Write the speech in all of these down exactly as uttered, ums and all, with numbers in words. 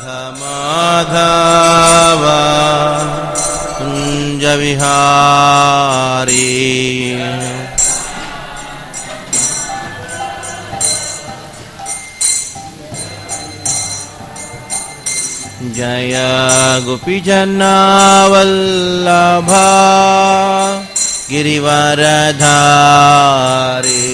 माधव कुंज विहारी जय गोपीजना वल्लभा गिरिवरधारी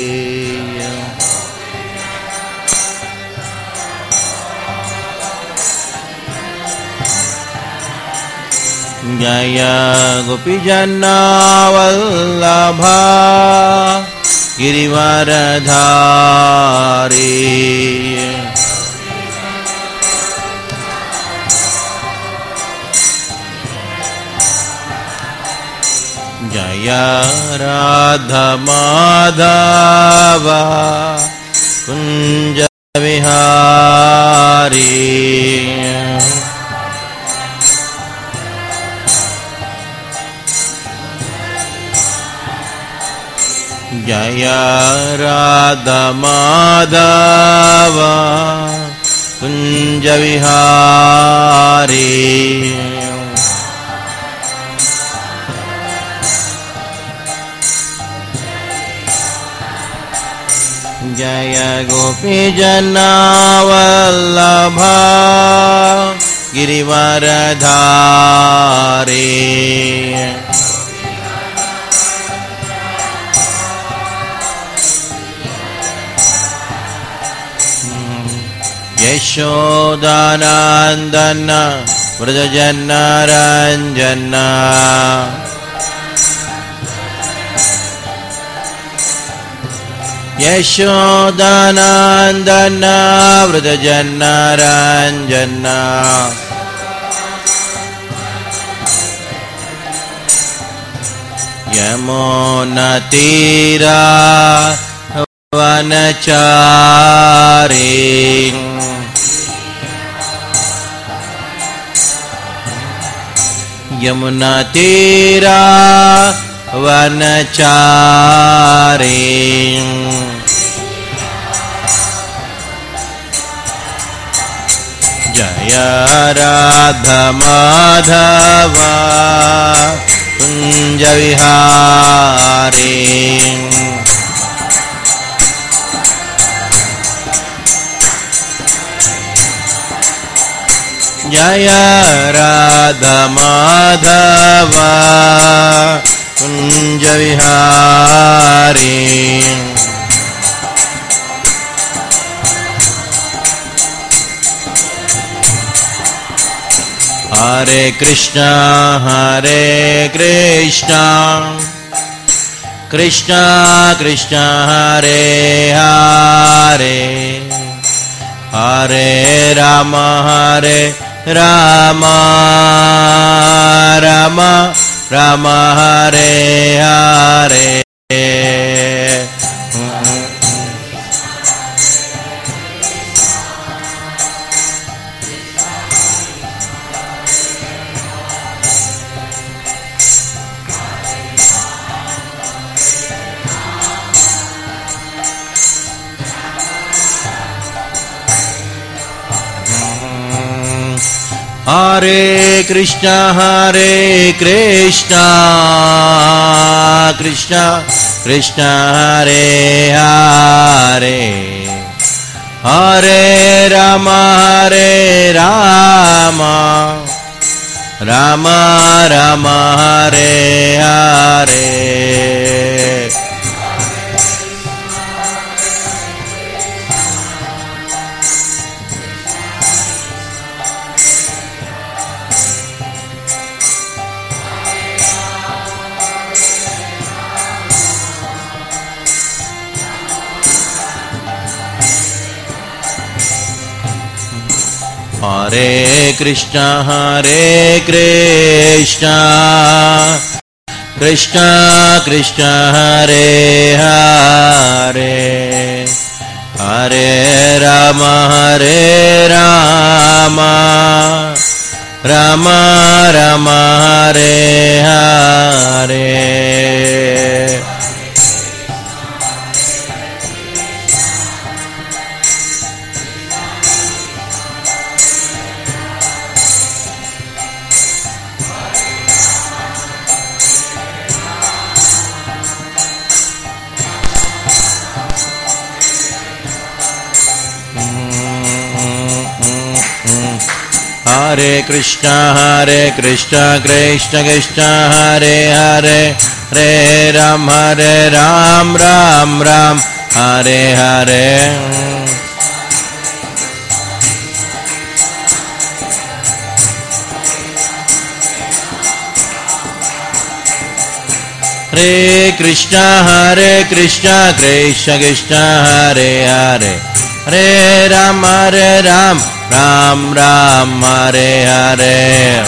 जय गोपीजना वल्लभा गिरिवरधारी जय राधा माधव कुंज विहारी जय राधा माधव कुंज विहारी जय गोपीजना वल्लभा गिरिवरधारी यशोदानंदन व्रजजन रंजन यशोदानंदन व्रजजन रंजन यमुना तीरा वनचारी यमुना तीरा वनचारी जय राधा माधव कुंज विहारी जय राधा माधव कुंज विहारी हरे कृष्णा हरे कृष्णा कृष्णा कृष्णा हरे हरे हरे राम हरे राम राम राम हरे हरे हरे कृष्णा हरे कृष्णा कृष्णा कृष्णा हरे हरे हरे राम हरे राम राम राम हरे हरे हरे कृष्णा हरे कृष्णा कृष्णा कृष्णा हरे हरे हरे राम हरे Ram Ram Ram Hare Hare Hare Krishna, Hare Krishna, Krishna Krishna, Hare Hare, Hare Ram, Hare Ram, Ram Ram, Hare Hare. Hare Krishna, Hare Krishna, Krishna Krishna, Hare Hare, Hare Ram, Hare Ram, Ram Ram, Hare Hare.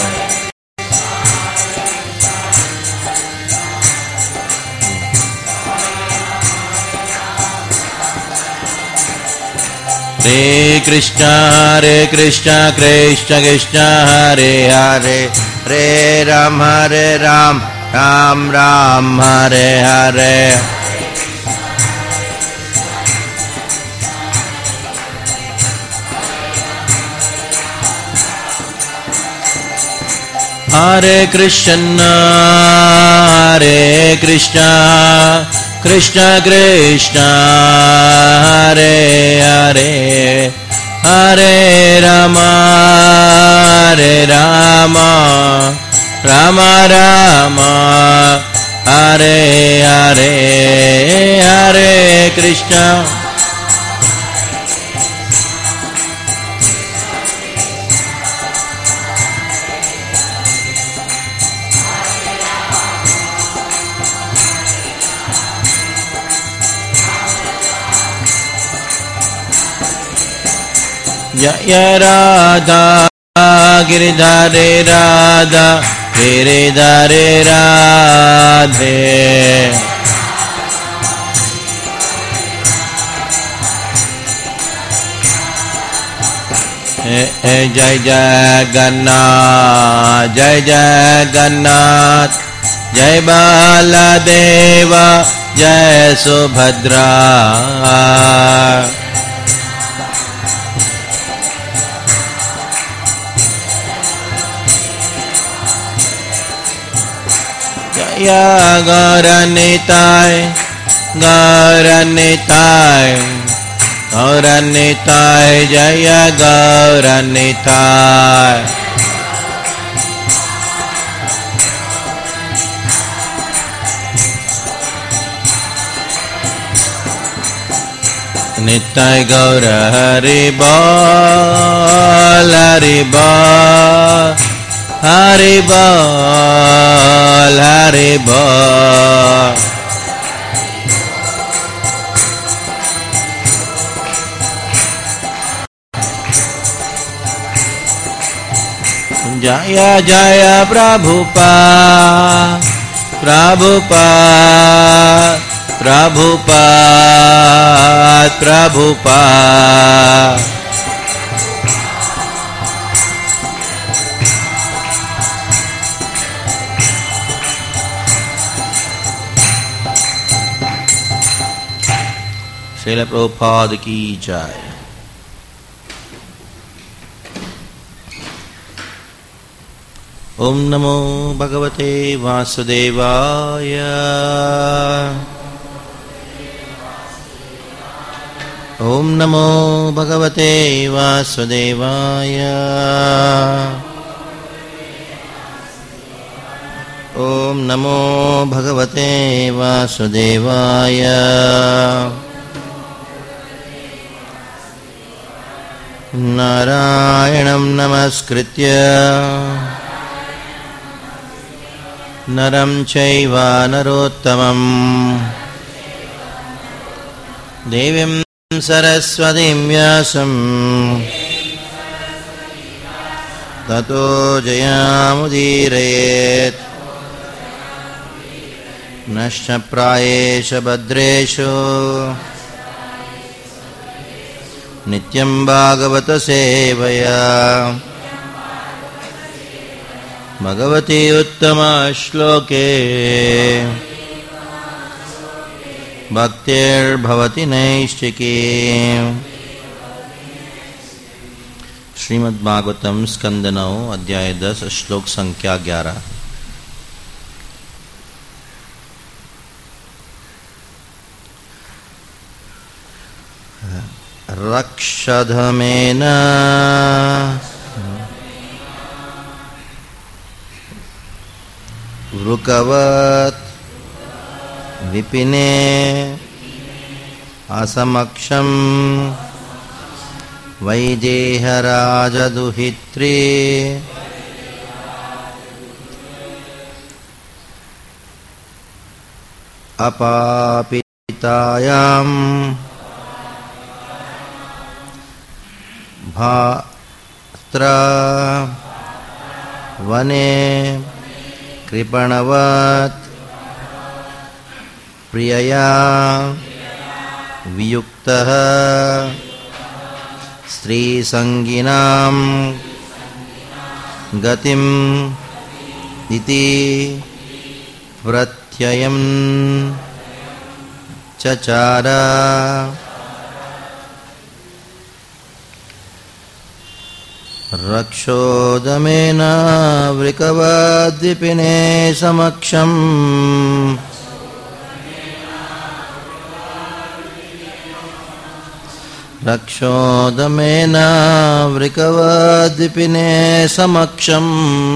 Hare Krishna, Hare Krishna, Krishna Krishna, Hare Hare, Hare Ram, Hare Ram, Ram Ram, Hare Hare. Hare Krishna, Hare Krishna, Krishna Krishna, Hare Hare, Hare Rama, Hare Rama, Rama Rama, Hare Hare, Hare Krishna. Jaya Radha, Giridhare Radha, Giridhare Radhe. Jai Jagannath, Jai Jagannath, Jai Baladeva, Jai Subhadra. Jaya Gauranitai, Gauranitai, Gauranitai, Jaya Gauranitai. Nitai Gaura Hari Bol, Hari Bol, Hari Bol, Hari Bol. Jaya Jaya Prabhupada, Prabhupada, Prabhupada, Prabhupada. Srila Prabhupada ki jai. Om Namo Bhagavate Vasudevaya. Om Namo Bhagavate Vasudevaya. Om Namo Bhagavate Vasudevaya. Narayanam namaskritya Naram chaiva narottamam Devim saraswatim vyasam Tato jayamudirayet Nashya prayesha badreshu Nityam Bhagavata Sevaya Bhagavati Uttama Shloke Bhaktir Bhavati Naishchiki. Shrimad Bhagavatam स्कंद नौ अध्याय दस श्लोक संख्या ग्यारह। रक्षधमेन वृकवत् विपिने असमक्षं वैदेहराजदुहित्रे अपापितायां भात्रा वने कृपणवत् प्रियया वियुक्तः स्त्रीसंगिनां गतिम् इति प्रत्ययं चचार। रक्षोदमेन वृकवद्विपिने समक्षम् रक्षोदमेन वृकवद्विपिने समक्षम्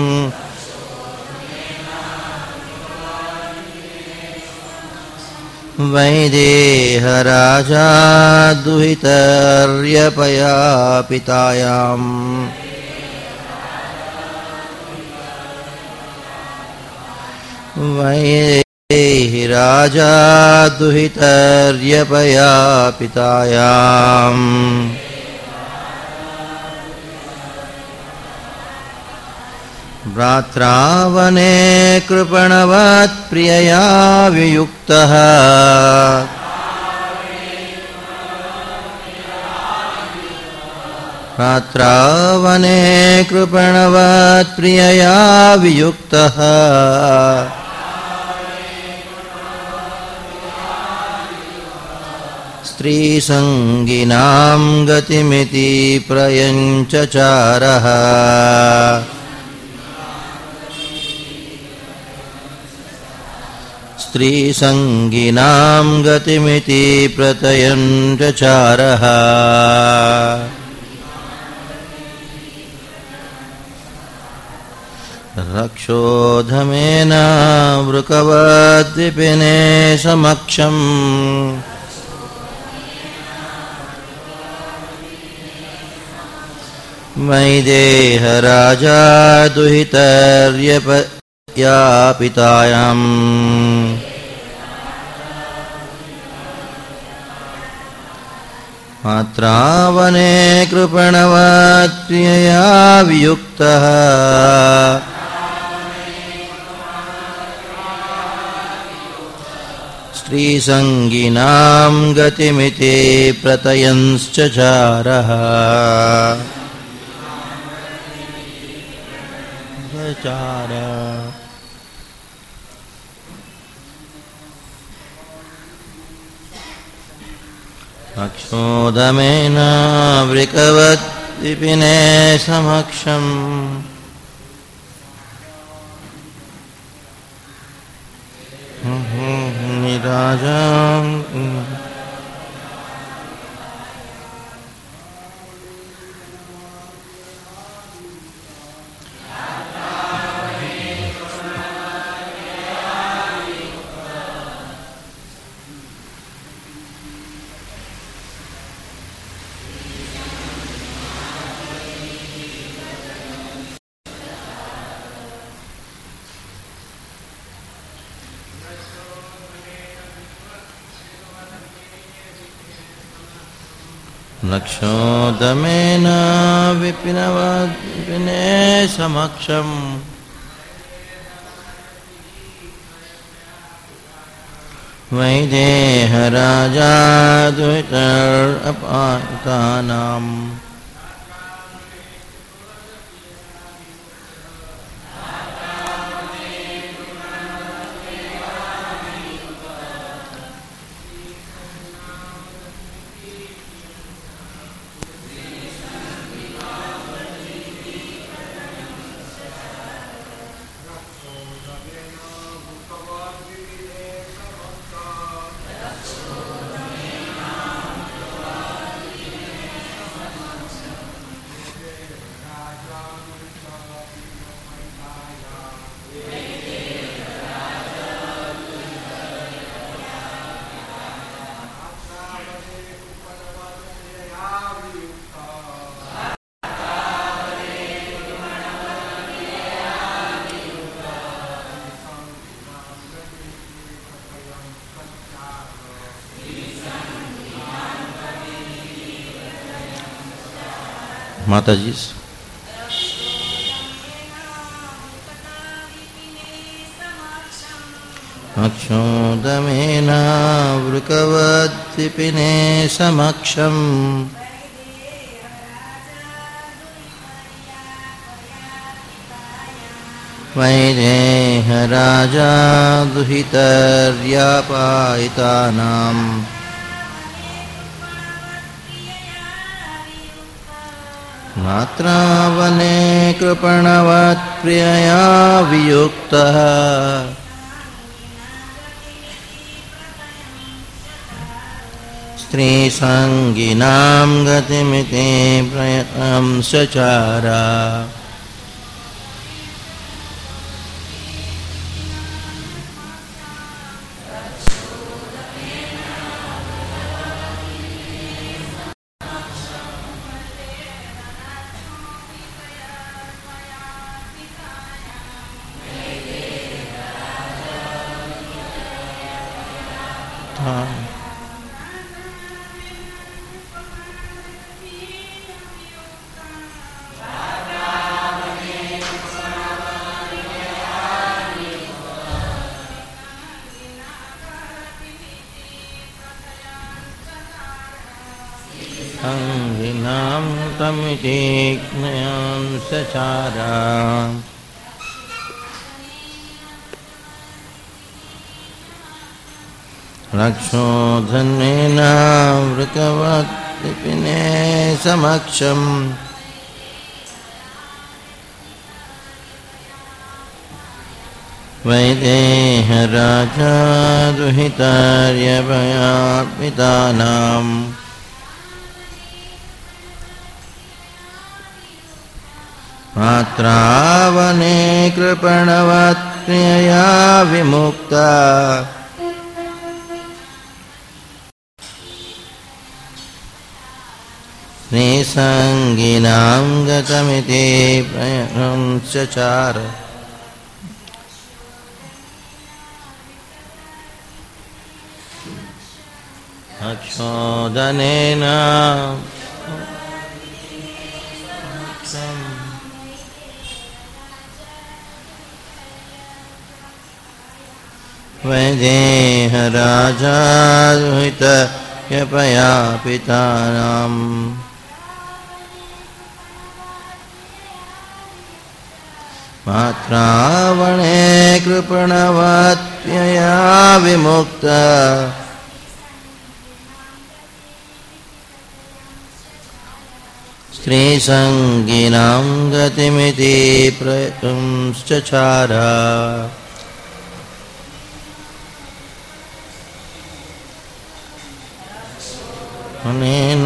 वैदेहराजा दुहितर्यपयापितायाम् वैदेहराजा दुहितर्यपयापितायाम् भ्रात्रावने कृपणवत् प्रियया वियुक्तः भ्रात्रावने कृपणवत् प्रियया वियुक्तः स्त्रीसंगिनां गतिमिति प्रयञ्चचारः। स्त्रीसंगिनां गतिमिति प्रत्ययञ्चचारः। रक्षोधमेन वृकवद्विपिने समक्षम् वैदेहराजा दुहितर्यपयापितायाम् मात्रावने कृपणवत् प्रियया वियुक्तः स्त्रीसंगिनां गतिमिति प्रत्ययञ्चचारः। रक्षोदमेन वृकवद्विपिने समक्षम् निराजा रक्षोदमेन विपिनवद्विपिने समक्षम् वैदेहराजा दुहितर्यपयापितानाम् माता जी। अक्षोदमेन वृकवद्विपिने समक्षम् वैदेहराजा दुहितर्यापायितानाम् मात्रावने कृपणवत्प्रियया वियुक्तः स्त्रीसङ्गिनां गतिमिति प्रयंसचार अंगिनां तमिति ज्ञानसचार रक्षोधनेन वृकवद्विपिने समक्षम् वैदेहराजा दुहितर्यापायितानाम् मात्रावने कृपणवत्प्रियया विमुक्ता स्त्रीसङ्गिनां गतमिति प्रयंसचार अक्षोदनेन वैदेहराजा दुहितर्यापायितानाम् मात्रावणे कृपणवत्प्रियया विमुक्ता स्त्रीसङ्गिनां गतिमिति प्रयंसचार अनेन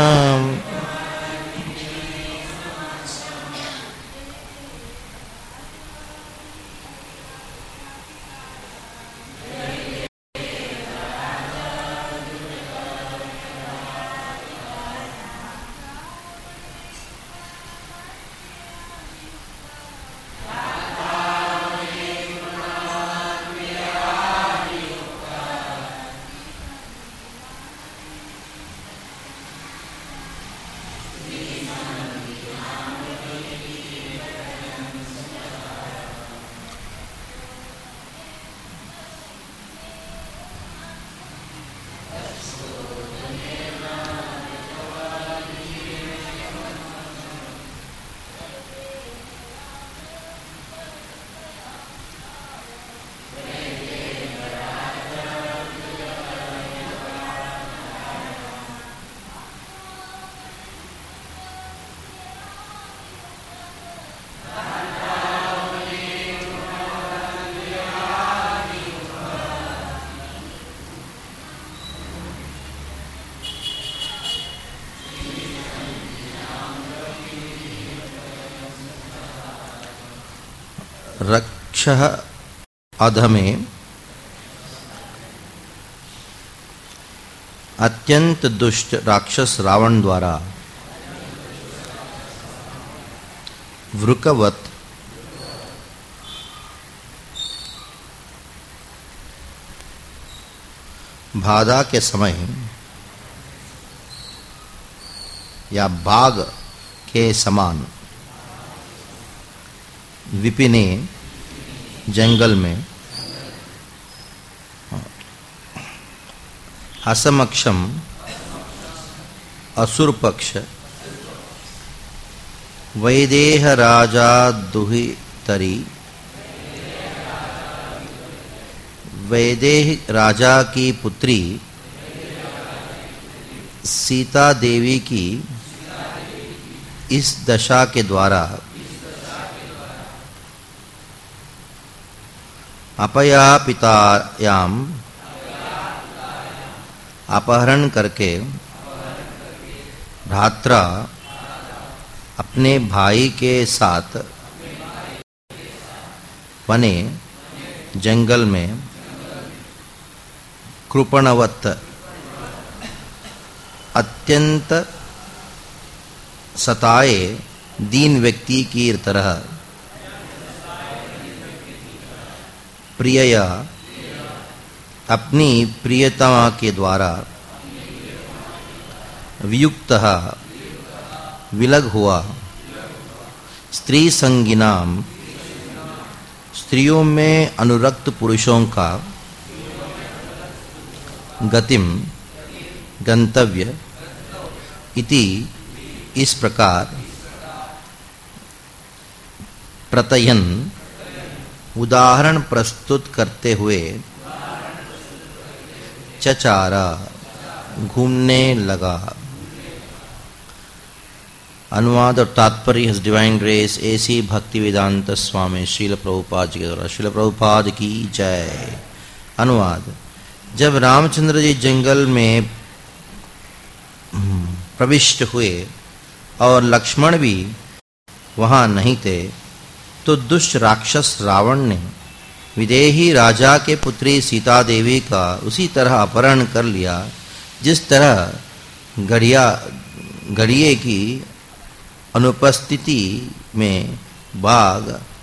रक्षः अध में अत्यंत दुष्ट राक्षस रावण द्वारा वृकवत बाधा के समय या बाघ के समान विपिने जंगल में असमक्षम असुर पक्ष वैदेह राजा दुहितरी वैदेह राजा की पुत्री सीता देवी की इस दशा के द्वारा अपयापितायाम अपहरण करके भ्रात्रा अपने भाई के साथ वने जंगल में कृपणवत अत्यंत सताए दीन व्यक्ति की तरह प्रियया अपनी प्रियतमा के द्वारा वियुक्तः विलग हुआ स्त्री संगिनाम स्त्रियों में अनुरक्त पुरुषों का गतिम गंतव्य इति इस प्रकार प्रतयन उदाहरण प्रस्तुत करते हुए चचारा घूमने लगा। अनुवाद और तात्पर्य his divine grace A C Bhaktivedanta Swami Srila Prabhupada ji के द्वारा। श्रील प्रभुपाद की जय। अनुवाद। जब रामचंद्र जी जंगल में प्रविष्ट हुए और लक्ष्मण भी वहां नहीं थे तो दुष्ट राक्षस रावण ने विदेही राजा के पुत्री सीता देवी का उसी तरह अपहरण कर लिया जिस तरह घड़िया घड़िए की अनुपस्थिति में बाघ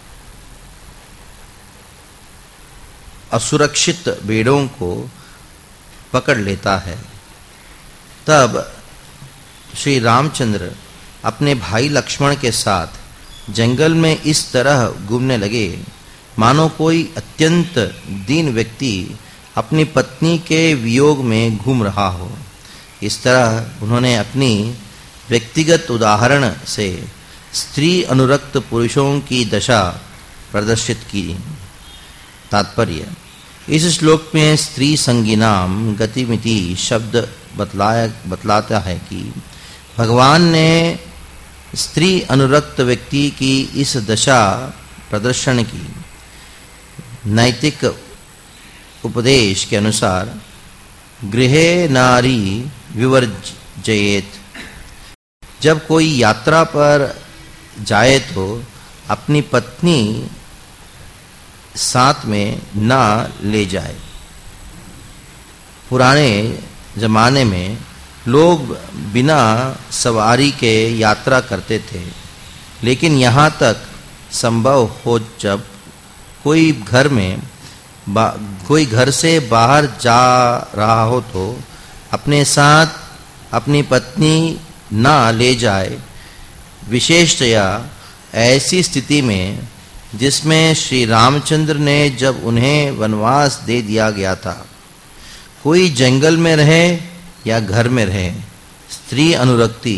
असुरक्षित भेड़ों को पकड़ लेता है। तब श्री रामचंद्र अपने भाई लक्ष्मण के साथ जंगल में इस तरह घूमने लगे मानो कोई अत्यंत दीन व्यक्ति अपनी पत्नी के वियोग में घूम रहा हो। इस तरह उन्होंने अपनी व्यक्तिगत उदाहरण से स्त्री अनुरक्त पुरुषों की दशा प्रदर्शित की। तात्पर्य। इस श्लोक में स्त्री संगिनाम गतिमिति शब्द बतलाया बतलाता है कि भगवान ने स्त्री अनुरक्त व्यक्ति की इस दशा प्रदर्शन की। नैतिक उपदेश के अनुसार गृहे नारी विवर्जयेत। जब कोई यात्रा पर जाए तो अपनी पत्नी साथ में ना ले जाए। पुराने जमाने में लोग बिना सवारी के यात्रा करते थे, लेकिन यहाँ तक संभव हो जब कोई घर में कोई घर से बाहर जा रहा हो तो अपने साथ अपनी पत्नी ना ले जाए। विशेषतया ऐसी स्थिति में जिसमें श्री रामचंद्र ने जब उन्हें वनवास दे दिया गया था, कोई जंगल में रहे या घर में रहे, स्त्री अनुरक्ति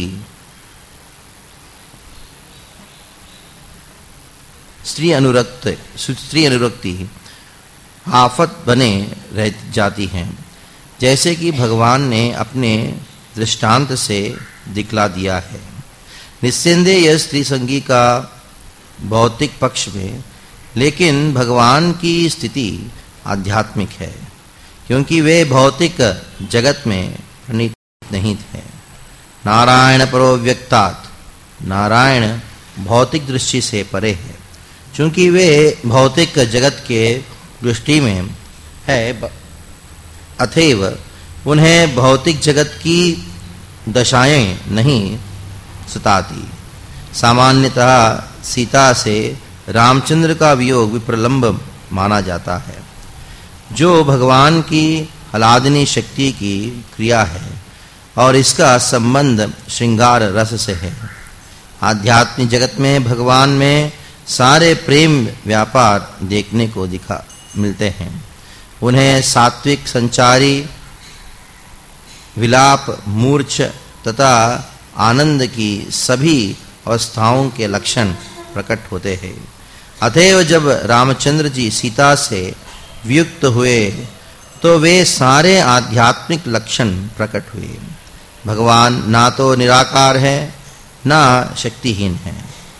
स्त्री अनुरक्त स्त्री अनुरक्ति आफत बने रह जाती हैं, जैसे कि भगवान ने अपने दृष्टांत से दिखला दिया है। निस्संदेह यह स्त्री संगी का भौतिक पक्ष में, लेकिन भगवान की स्थिति आध्यात्मिक है, क्योंकि वे भौतिक जगत में प्रणीत नहीं थे। नारायण परो व्यक्तात्, नारायण भौतिक दृष्टि से परे है, क्योंकि वे भौतिक जगत के दृष्टि में है, अतएव उन्हें भौतिक जगत की दशाएं नहीं सताती। सामान्यतः सीता से रामचंद्र का वियोग विप्रलंब माना जाता है, जो भगवान की हलादनी शक्ति की क्रिया है और इसका संबंध श्रृंगार रस से है। आध्यात्मिक जगत में भगवान में सारे प्रेम व्यापार देखने को दिखा मिलते हैं। उन्हें सात्विक, संचारी, विलाप, मूर्छ तथा आनंद की सभी अवस्थाओं के लक्षण प्रकट होते हैं। अतएव जब रामचंद्र जी सीता से वियुक्त हुए तो वे सारे आध्यात्मिक लक्षण प्रकट हुए। भगवान ना तो निराकार है ना शक्तिहीन है,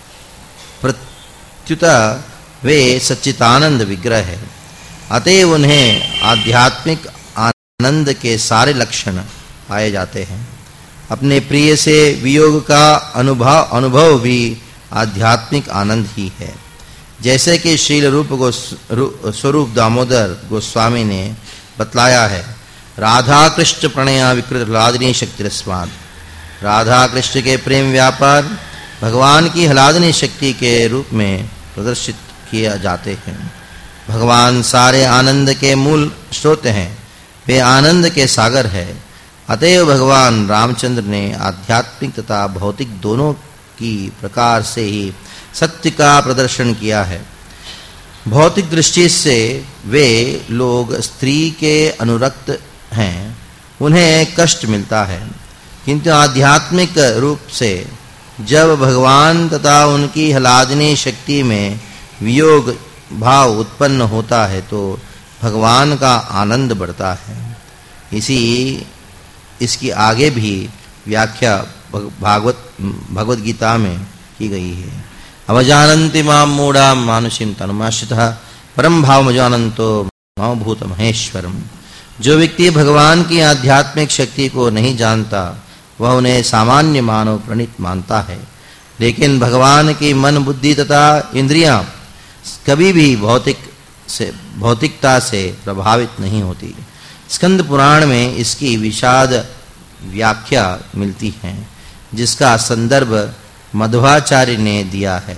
प्रत्युत वे सच्चिदानंद विग्रह है। अतएव उन्हें आध्यात्मिक आनंद के सारे लक्षण पाए जाते हैं। अपने प्रिय से वियोग का अनुभव अनुभव भी आध्यात्मिक आनंद ही है। जैसे कि श्रील रूप स्वरूप दामोदर गोस्वामी ने बतलाया है, राधा कृष्ण प्रणया विकृत हलादनी शक्तिरस्मात्। राधा कृष्ण के प्रेम व्यापार भगवान की हलादनी शक्ति के रूप में प्रदर्शित किए जाते हैं। भगवान सारे आनंद के मूल स्रोत हैं, वे आनंद के सागर है। अतएव भगवान रामचंद्र ने आध्यात्मिक तथा भौतिक दोनों की प्रकार से ही सत्य का प्रदर्शन किया है। भौतिक दृष्टि से वे लोग स्त्री के अनुरक्त हैं, उन्हें कष्ट मिलता है, किंतु आध्यात्मिक रूप से जब भगवान तथा उनकी हलादनी शक्ति में वियोग भाव उत्पन्न होता है तो भगवान का आनंद बढ़ता है। इसी इसकी आगे भी व्याख्या भागवत भगवत गीता में की गई है। अवजानन्ति मां मूढ़ा मानुषीं तनुमाश्रितः परम भावम जानन्तो मां भूत महेश्वरम। जो व्यक्ति भगवान की आध्यात्मिक शक्ति को नहीं जानता वह उन्हें सामान्य मानव प्रणीत मानता है, लेकिन भगवान की मन, बुद्धि तथा इंद्रियां कभी भी भौतिक से भौतिकता से प्रभावित नहीं होती। स्कंद पुराण में इसकी विशाद व्याख्या मिलती है, जिसका संदर्भ मध्वाचार्य ने दिया है।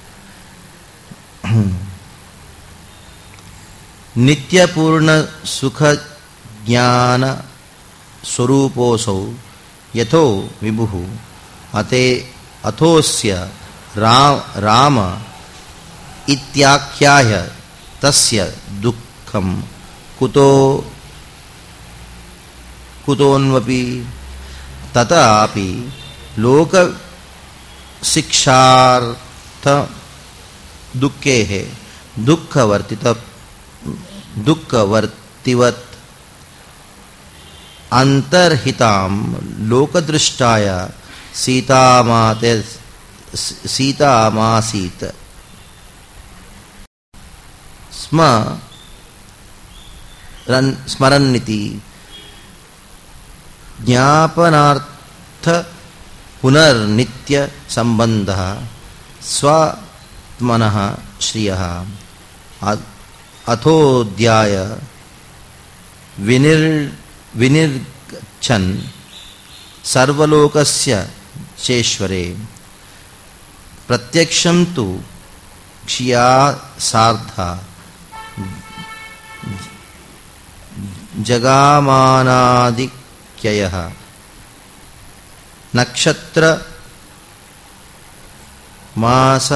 नित्य पूर्ण सुख ज्ञान स्वरूपोऽसौ यथो विभुः अते अथोस्य राम राम इत्याख्याय तस्य दुःखं कुतो कुतोन्वपि तथापि लोक शिक्षार्थ दुःखेः दुःखवर्तित दुःखवर्तिवत् अंतर्हितां लोकदृष्टाय सीतामाते सीतामासीत स्म स्मरन्निति ज्ञापनार्थ पुनर्नित्य संबंधः स्वात्मनः श्रियः अथोद्याय विनिर् विनिर्गच्छन् सर्वलोकस्य चेश्वरे प्रत्यक्षं तु क्षिया सार्धा जगामानादिक्ययः नक्षत्र मास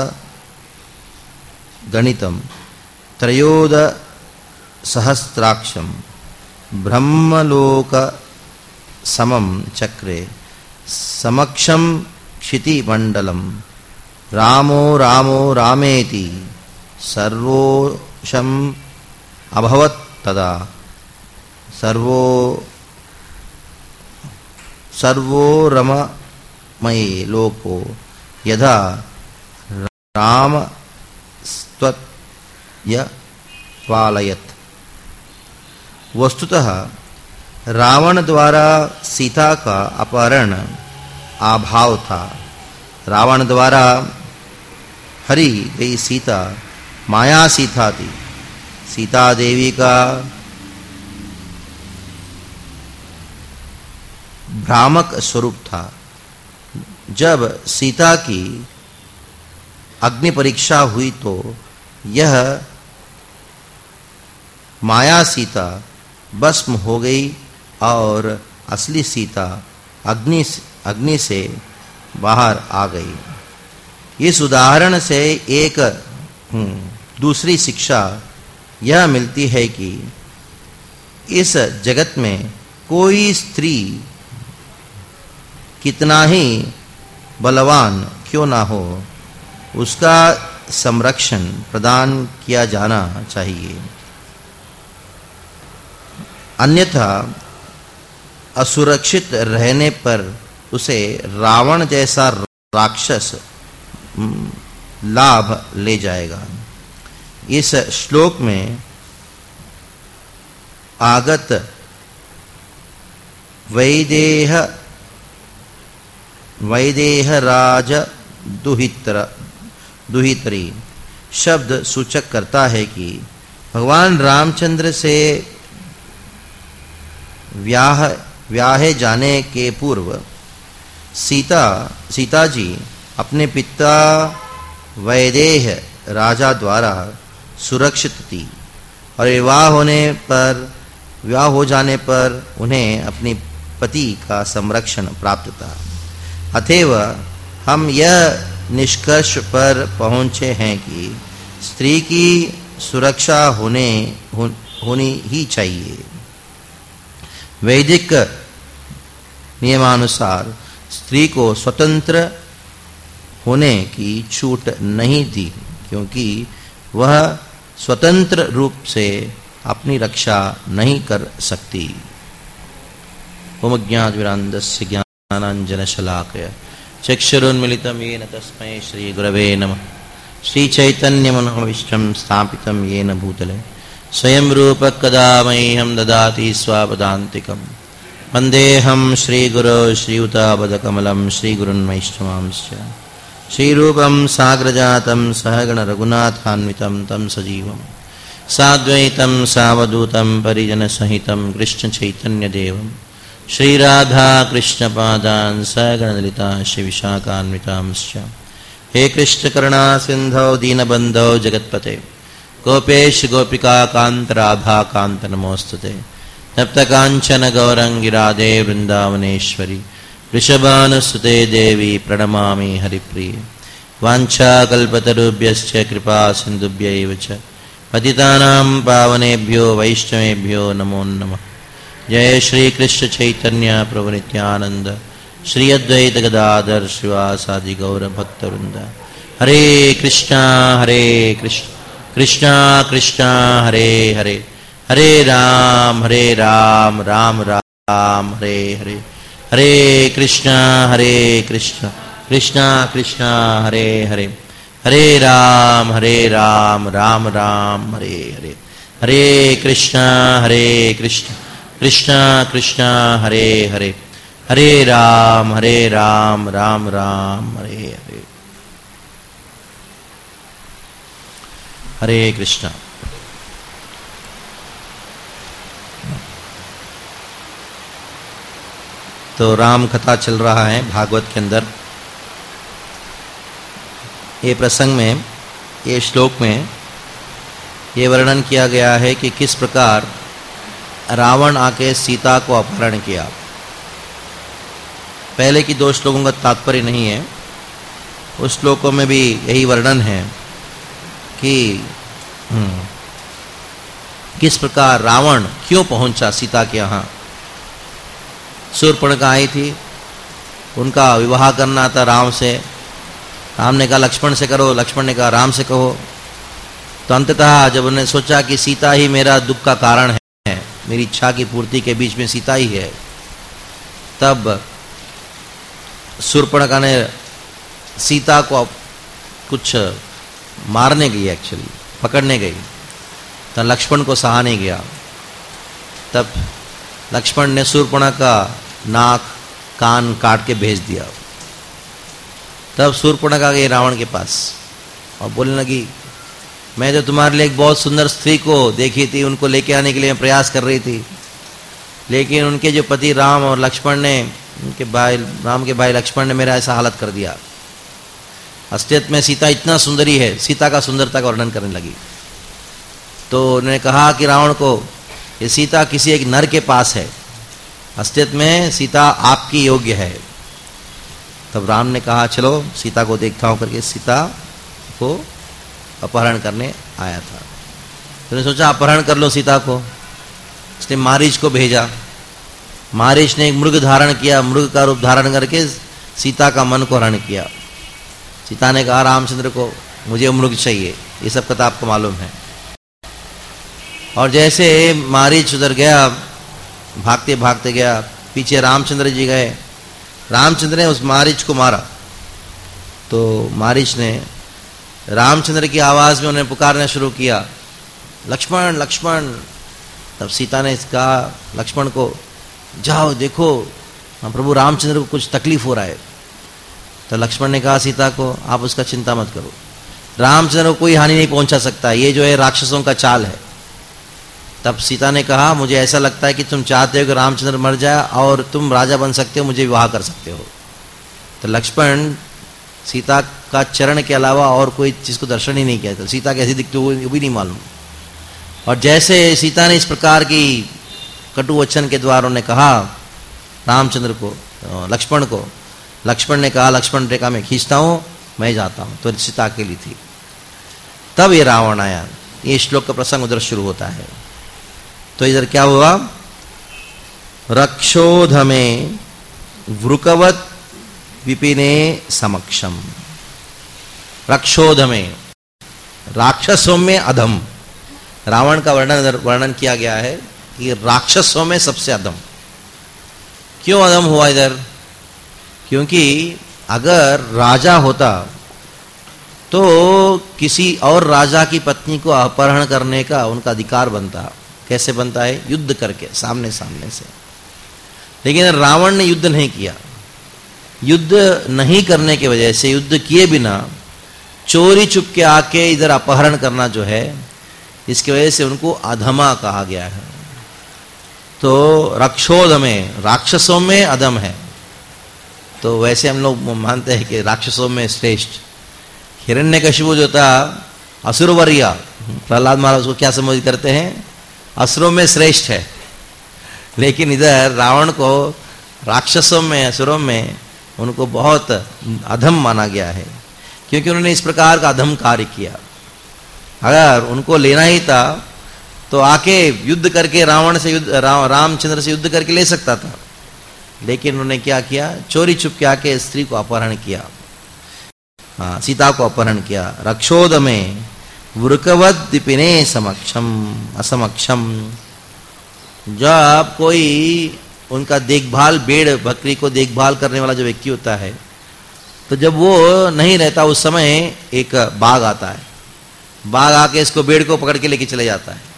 गणितं त्रयोद सहस्राक्षं ब्रह्मलोक समं चक्रे समक्षं क्षितिमण्डलं रामो रामो रामेति सर्वोषम् अभवत् तदा सर्वो सर्वो रममये लोको यथा राम स्तवय पालयत्। वस्तुतः रावण द्वारा सीता का अपहरण अभाव था। रावण द्वारा हरी गई सीता माया सीता थी। सीता देवी का भ्रामक स्वरूप था। जब सीता की अग्नि परीक्षा हुई तो यह माया सीता भस्म हो गई और असली सीता अग्नि अग्नि से बाहर आ गई। इस उदाहरण से एक दूसरी शिक्षा यह मिलती है कि इस जगत में कोई स्त्री कितना ही बलवान क्यों ना हो, उसका संरक्षण प्रदान किया जाना चाहिए। अन्यथा असुरक्षित रहने पर उसे रावण जैसा राक्षस लाभ ले जाएगा। इस श्लोक में आगत वैदेह वैदेह राज दुहित्र दुहित्री शब्द सूचक करता है कि भगवान रामचंद्र से व्याह व्याहे जाने के पूर्व सीता सीता जी अपने पिता वैदेह राजा द्वारा सुरक्षित थी और विवाह होने पर विवाह हो जाने पर उन्हें अपने पति का संरक्षण प्राप्त था। अतएव हम यह निष्कर्ष पर पहुंचे हैं कि स्त्री की सुरक्षा होने हो, होनी ही चाहिए। वैदिक नियमानुसार स्त्री को स्वतंत्र होने की छूट नहीं दी, क्योंकि वह स्वतंत्र रूप से अपनी रक्षा नहीं कर सकती। ओम ज्ञानविरान्दस्य ज्ञानाञ्जनशलाकया चक्षुरुन्मीलितं येन तस्मै श्री गुरवे नमः। श्री चैतन्य मनोभीष्टं स्थापितं येन भूतले स्वयं रूप कदा मह्यं ददाति स्वापदान्तिकम्। वन्देऽहं श्रीगुरो श्रीयुतापदकमलं श्रीगुरुन् वैष्णवांश्च। श्रीरूपं साग्रजातं सहगण रघुनाथान्वितं तं सजीवं साद्वैतं सावधूतं परिजनसहितं कृष्ण चैतन्यदेवं श्रीराधा कृष्णपादान् सहगणललिता श्रीविशाखान्वितांश्च। हे कृष्ण करुणा सिन्धौ दीनबन्धो जगत्पते गोपेश गोपिका कांत राधा कांत नमोस्तुते। तप्त कांचन गौरंगी राधे वृंदावनेश्वरी वृषभानुसुते देवी प्रणमामि हरिप्रिये। वाञ्छाकल्पतरुभ्यश्च कृपा सिन्धुभ्यैव च पतितानां पावनेभ्यो वैष्णवेभ्यो नमो नमः। जय श्री कृष्ण चैतन्य प्रभु नित्यानंद श्री अद्वैत गदाधर श्रीवासादि गौर भक्तवृंद। हरे कृष्णा हरे कृष्णा कृष्णा कृष्णा हरे हरे हरे राम हरे राम राम राम हरे हरे हरे कृष्णा हरे कृष्णा कृष्णा कृष्णा हरे हरे हरे राम हरे राम राम राम हरे हरे हरे कृष्णा हरे कृष्णा कृष्णा कृष्णा हरे हरे हरे राम हरे राम राम राम हरे हरे। हरे कृष्णा। तो राम कथा चल रहा है भागवत के अंदर। ये प्रसंग में, ये श्लोक में ये वर्णन किया गया है कि किस प्रकार रावण आके सीता को अपहरण किया। पहले की दो श्लोकों का तात्पर्य नहीं है, उस श्लोकों में भी यही वर्णन है कि किस प्रकार रावण क्यों पहुंचा सीता के यहाँ। शूर्पणखा आई थी, उनका विवाह करना था राम से। राम ने कहा लक्ष्मण से करो, लक्ष्मण ने कहा राम से कहो। तो अंततः जब उन्होंने सोचा कि सीता ही मेरा दुख का कारण है, मेरी इच्छा की पूर्ति के बीच में सीता ही है, तब शूर्पणखा ने सीता को कुछ मारने गई, एक्चुअली पकड़ने गई, तो लक्ष्मण को सहा नहीं गया। तब लक्ष्मण ने शूर्पणखा का नाक कान काट के भेज दिया। तब शूर्पणखा गई रावण के पास और बोलने लगी, मैं जो तुम्हारे लिए एक बहुत सुंदर स्त्री को देखी थी, उनको लेके आने के लिए मैं प्रयास कर रही थी, लेकिन उनके जो पति राम और लक्ष्मण ने, उनके भाई राम के भाई लक्ष्मण ने मेरा ऐसा हालत कर दिया। असलियत में सीता इतना सुंदरी है, सीता का सुंदरता का वर्णन करने लगी। तो उन्होंने कहा कि रावण को, ये सीता किसी एक नर के पास है, असलियत में सीता आपकी योग्य है। तब राम ने कहा चलो सीता को देखता हूं करके सीता को अपहरण करने आया था। तो सोचा अपहरण कर लो सीता को। उसने मारीच को भेजा। मारीच ने एक मृग धारण किया, मृग का रूप धारण करके सीता का मन को हरण किया। सीता ने कहा रामचंद्र को मुझे मृग चाहिए। ये सब कथा आपको मालूम है। और जैसे मारीच उधर गया, भागते भागते गया, पीछे रामचंद्र जी गए। रामचंद्र ने उस मारीच को मारा। तो मारीच ने रामचंद्र की आवाज में उन्हें पुकारना शुरू किया, लक्ष्मण लक्ष्मण। तब सीता ने कहा लक्ष्मण को, जाओ देखो प्रभु रामचंद्र को कुछ तकलीफ हो रहा है। तो लक्ष्मण ने कहा सीता को, आप उसका चिंता मत करो, रामचंद्र को कोई हानि नहीं पहुंचा सकता, ये जो है राक्षसों का चाल है। तब सीता ने कहा मुझे ऐसा लगता है कि तुम चाहते हो कि रामचंद्र मर जाए और तुम राजा बन सकते हो, मुझे विवाह कर सकते हो। तो लक्ष्मण सीता का चरण के अलावा और कोई चीज को दर्शन ही नहीं किया। तो सीता कैसी दिखती वो भी नहीं मालूम। और जैसे सीता ने इस प्रकार की कटु वचन के द्वारा उन्हें कहा रामचंद्र को, लक्ष्मण को, लक्ष्मण ने कहा लक्ष्मण रेखा में खींचता हूं, मैं जाता हूं। तो सीता अकेली थी। तब ये रावण आया। ये श्लोक का प्रसंग उधर शुरू होता है। तो इधर क्या हुआ, रक्षोधमे वृकवत विपिने समक्षम। रक्षोधमे राक्षसों में अधम। रावण का वर्णन वर्णन किया गया है कि राक्षसों में सबसे अधम। क्यों अधम हुआ इधर? क्योंकि अगर राजा होता तो किसी और राजा की पत्नी को अपहरण करने का उनका अधिकार बनता। कैसे बनता है? युद्ध करके, सामने सामने से। लेकिन रावण ने युद्ध नहीं किया। युद्ध नहीं करने की वजह से, युद्ध किए बिना चोरी चुप के आके इधर अपहरण करना जो है, इसकी वजह से उनको अधमा कहा गया है। तो रक्षोध में, राक्षसों में अधम है। तो वैसे हम लोग मानते हैं कि राक्षसों में श्रेष्ठ हिरण्यकशिपु जो था असुरवर्या, प्रहलाद महाराज को क्या समझ करते हैं? असुरों में श्रेष्ठ है। लेकिन इधर रावण को राक्षसों में, असुरों में उनको बहुत अधम माना गया है, क्योंकि उन्होंने इस प्रकार का अधम कार्य किया। अगर उनको लेना ही था तो आके युद्ध करके रावण से युद्ध, रा, रामचंद्र से युद्ध करके ले सकता था। लेकिन उन्होंने क्या किया? चोरी छुप के आके स्त्री को अपहरण किया, हाँ, सीता को अपहरण किया। रक्षोद में वृकवत दीपिने समक्षम असमक्षम। जब कोई उनका देखभाल, भेड़ बकरी को देखभाल करने वाला जो व्यक्ति होता है, तो जब वो नहीं रहता उस समय एक बाघ आता है। बाघ आके इसको, भेड़ को पकड़ के लेके चले जाता है।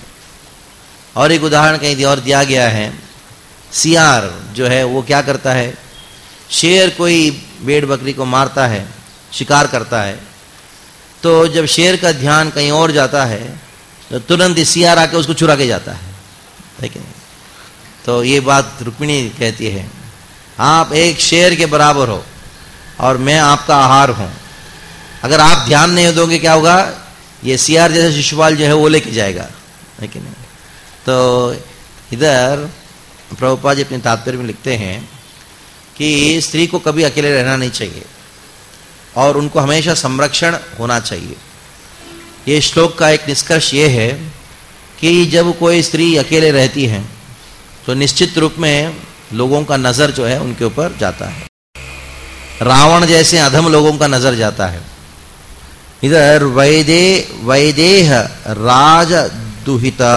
और एक उदाहरण कहीं और दिया गया है, सियार जो है वो क्या करता है? शेर कोई भेड़ बकरी को मारता है, शिकार करता है, तो जब शेर का ध्यान कहीं और जाता है तो तुरंत सियार आके उसको चुरा के जाता है। ठीक है? तो ये बात रुक्मिणी कहती है, आप एक शेर के बराबर हो और मैं आपका आहार हूं। अगर आप ध्यान नहीं दोगे क्या होगा? ये सियार जैसा शिशुपाल जो है वो लेके जाएगा। है कि नहीं? तो इधर प्रभुपाद जी अपने तात्पर्य में लिखते हैं कि स्त्री को कभी अकेले रहना नहीं चाहिए और उनको हमेशा संरक्षण होना चाहिए। ये श्लोक का एक निष्कर्ष ये है कि जब कोई स्त्री अकेले रहती है तो निश्चित रूप में लोगों का नजर जो है उनके ऊपर जाता है। रावण जैसे अधम लोगों का नजर जाता है। इधर वैदे वैदेह राज दुहिता,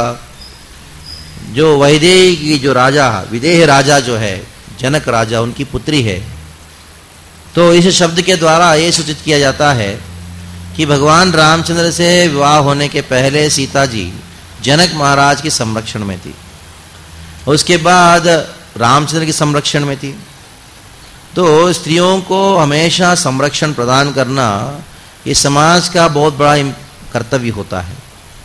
जो वैदेही की जो राजा, विदेह राजा जो है, जनक राजा, उनकी पुत्री है। तो इस शब्द के द्वारा यह सूचित किया जाता है कि भगवान रामचंद्र से विवाह होने के पहले सीता जी जनक महाराज के संरक्षण में थी, उसके बाद रामचंद्र के संरक्षण में थी। तो स्त्रियों को हमेशा संरक्षण प्रदान करना ये समाज का बहुत बड़ा कर्तव्य होता है।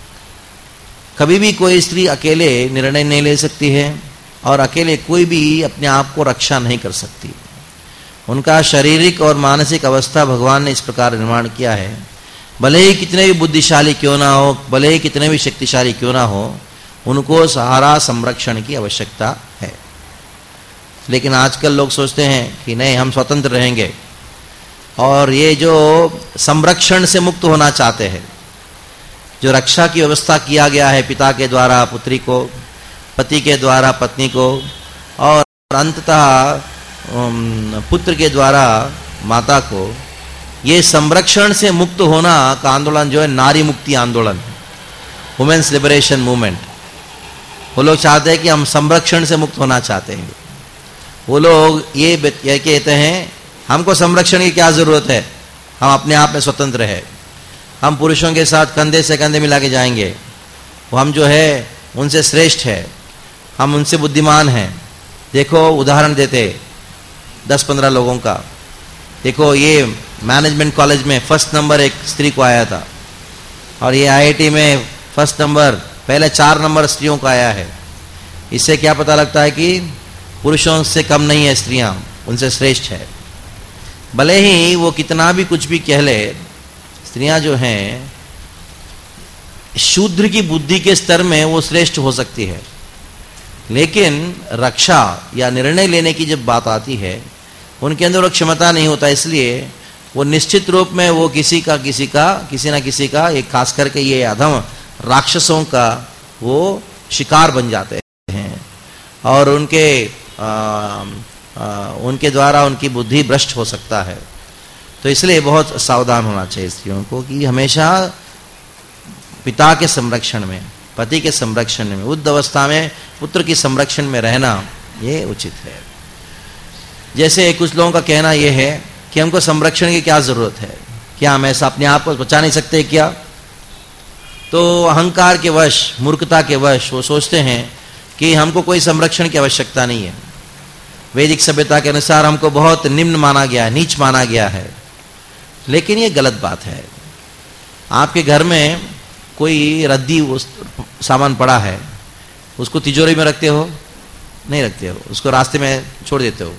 कभी भी कोई स्त्री अकेले निर्णय नहीं ले सकती है और अकेले कोई भी अपने आप को रक्षा नहीं कर सकती। उनका शारीरिक और मानसिक अवस्था भगवान ने इस प्रकार निर्माण किया है, भले ही कितने भी बुद्धिशाली क्यों ना हो, भले ही कितने भी शक्तिशाली क्यों ना हो, उनको सहारा संरक्षण की आवश्यकता है। लेकिन आजकल लोग सोचते हैं कि नहीं, हम स्वतंत्र रहेंगे, और ये जो संरक्षण से मुक्त होना चाहते हैं, जो रक्षा की व्यवस्था किया गया है पिता के द्वारा पुत्री को, पति के द्वारा पत्नी को, और अंततः पुत्र के द्वारा माता को, ये संरक्षण से मुक्त होना का आंदोलन जो है नारी मुक्ति आंदोलन, वुमेन्स लिबरेशन मूवमेंट। वो लोग चाहते हैं कि हम संरक्षण से मुक्त होना चाहते हैं। वो लोग ये ये कहते हैं हमको संरक्षण की क्या जरूरत है, हम अपने आप में स्वतंत्र है, हम पुरुषों के साथ कंधे से कंधे मिला के जाएंगे, वो हम जो है उनसे श्रेष्ठ है, हम उनसे बुद्धिमान हैं। देखो उदाहरण देते दस पंद्रह लोगों का, देखो ये मैनेजमेंट कॉलेज में फर्स्ट नंबर एक स्त्री को आया था, और ये आईआईटी में फर्स्ट नंबर, पहले चार नंबर स्त्रियों को आया है। इससे क्या पता लगता है कि पुरुषों से कम नहीं है स्त्रियां, उनसे श्रेष्ठ है। भले ही वो कितना भी कुछ भी कह ले, स्त्रियां जो हैं शूद्र की बुद्धि के स्तर में वो श्रेष्ठ हो सकती है, लेकिन रक्षा या निर्णय लेने की जब बात आती है उनके अंदर वो क्षमता नहीं होता। इसलिए वो निश्चित रूप में वो किसी का किसी का किसी ना किसी का, एक खास करके ये अधम राक्षसों का वो शिकार बन जाते हैं, और उनके आ, आ, उनके द्वारा उनकी बुद्धि भ्रष्ट हो सकता है। तो इसलिए बहुत सावधान होना चाहिए स्त्रियों को कि हमेशा पिता के संरक्षण में, पति के संरक्षण में, वृद्ध अवस्था में पुत्र की संरक्षण में रहना ये उचित है। जैसे कुछ लोगों का कहना यह है कि हमको संरक्षण की क्या जरूरत है, क्या हम ऐसा अपने आप को बचा नहीं सकते क्या? तो अहंकार के वश, मूर्खता के वश वो सोचते हैं कि हमको कोई संरक्षण की आवश्यकता नहीं है। वैदिक सभ्यता के अनुसार हमको बहुत निम्न माना गया है, नीच माना गया है, लेकिन ये गलत बात है। आपके घर में कोई रद्दी सामान पड़ा है, उसको तिजोरी में रखते हो? नहीं रखते हो, उसको रास्ते में छोड़ देते हो।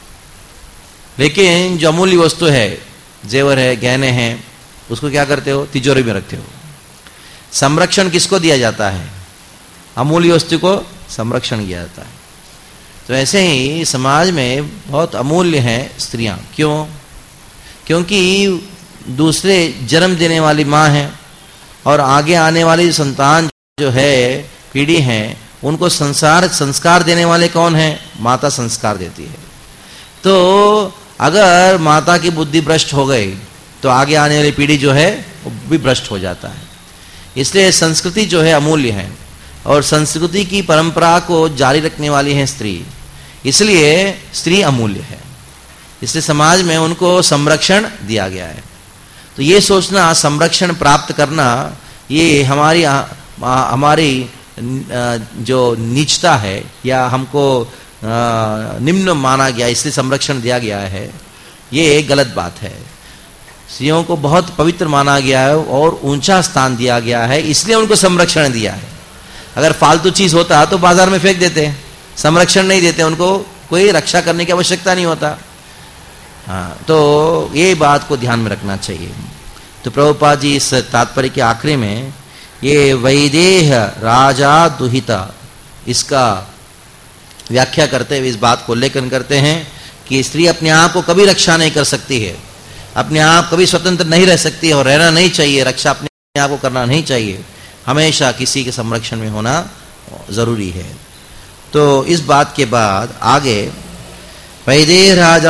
लेकिन जो अमूल्य वस्तु है, जेवर है, गहने हैं, उसको क्या करते हो? तिजोरी में रखते हो। संरक्षण किसको दिया जाता है? अमूल्य वस्तु को संरक्षण किया जाता है। तो ऐसे ही समाज में बहुत अमूल्य हैं स्त्रियां। क्यों? क्योंकि दूसरे जन्म देने वाली माँ है, और आगे आने वाली संतान जो है, पीढ़ी है, उनको संसार संस्कार देने वाले कौन है? माता संस्कार देती है। तो अगर माता की बुद्धि भ्रष्ट हो गई तो आगे आने वाली पीढ़ी जो है वो भी भ्रष्ट हो जाता है। इसलिए संस्कृति जो है अमूल्य है, और संस्कृति की परंपरा को जारी रखने वाली है स्त्री, इसलिए स्त्री अमूल्य है। इसलिए समाज में उनको संरक्षण दिया गया है। तो ये सोचना, संरक्षण प्राप्त करना, ये हमारी हमारी जो नीचता है, या हमको निम्न माना गया इसलिए संरक्षण दिया गया है, ये गलत बात है। स्त्रियों को बहुत पवित्र माना गया है और ऊंचा स्थान दिया गया है, इसलिए उनको संरक्षण दिया है। अगर फालतू चीज होता तो बाजार में फेंक देते, संरक्षण नहीं देते, उनको कोई रक्षा करने की आवश्यकता नहीं होता। हाँ, तो ये बात को ध्यान में रखना चाहिए। तो प्रभुपाद जी इस तात्पर्य के आखिरी में ये वैदेह राजा दुहिता, इसका व्याख्या करते हुए इस बात को उल्लेखन करते हैं कि स्त्री अपने आप को कभी रक्षा नहीं कर सकती है, अपने आप कभी स्वतंत्र नहीं रह सकती है, और रहना नहीं चाहिए। रक्षा अपने आप को करना नहीं चाहिए, हमेशा किसी के संरक्षण में होना जरूरी है। तो इस बात के बाद आगे वैदेह राजा,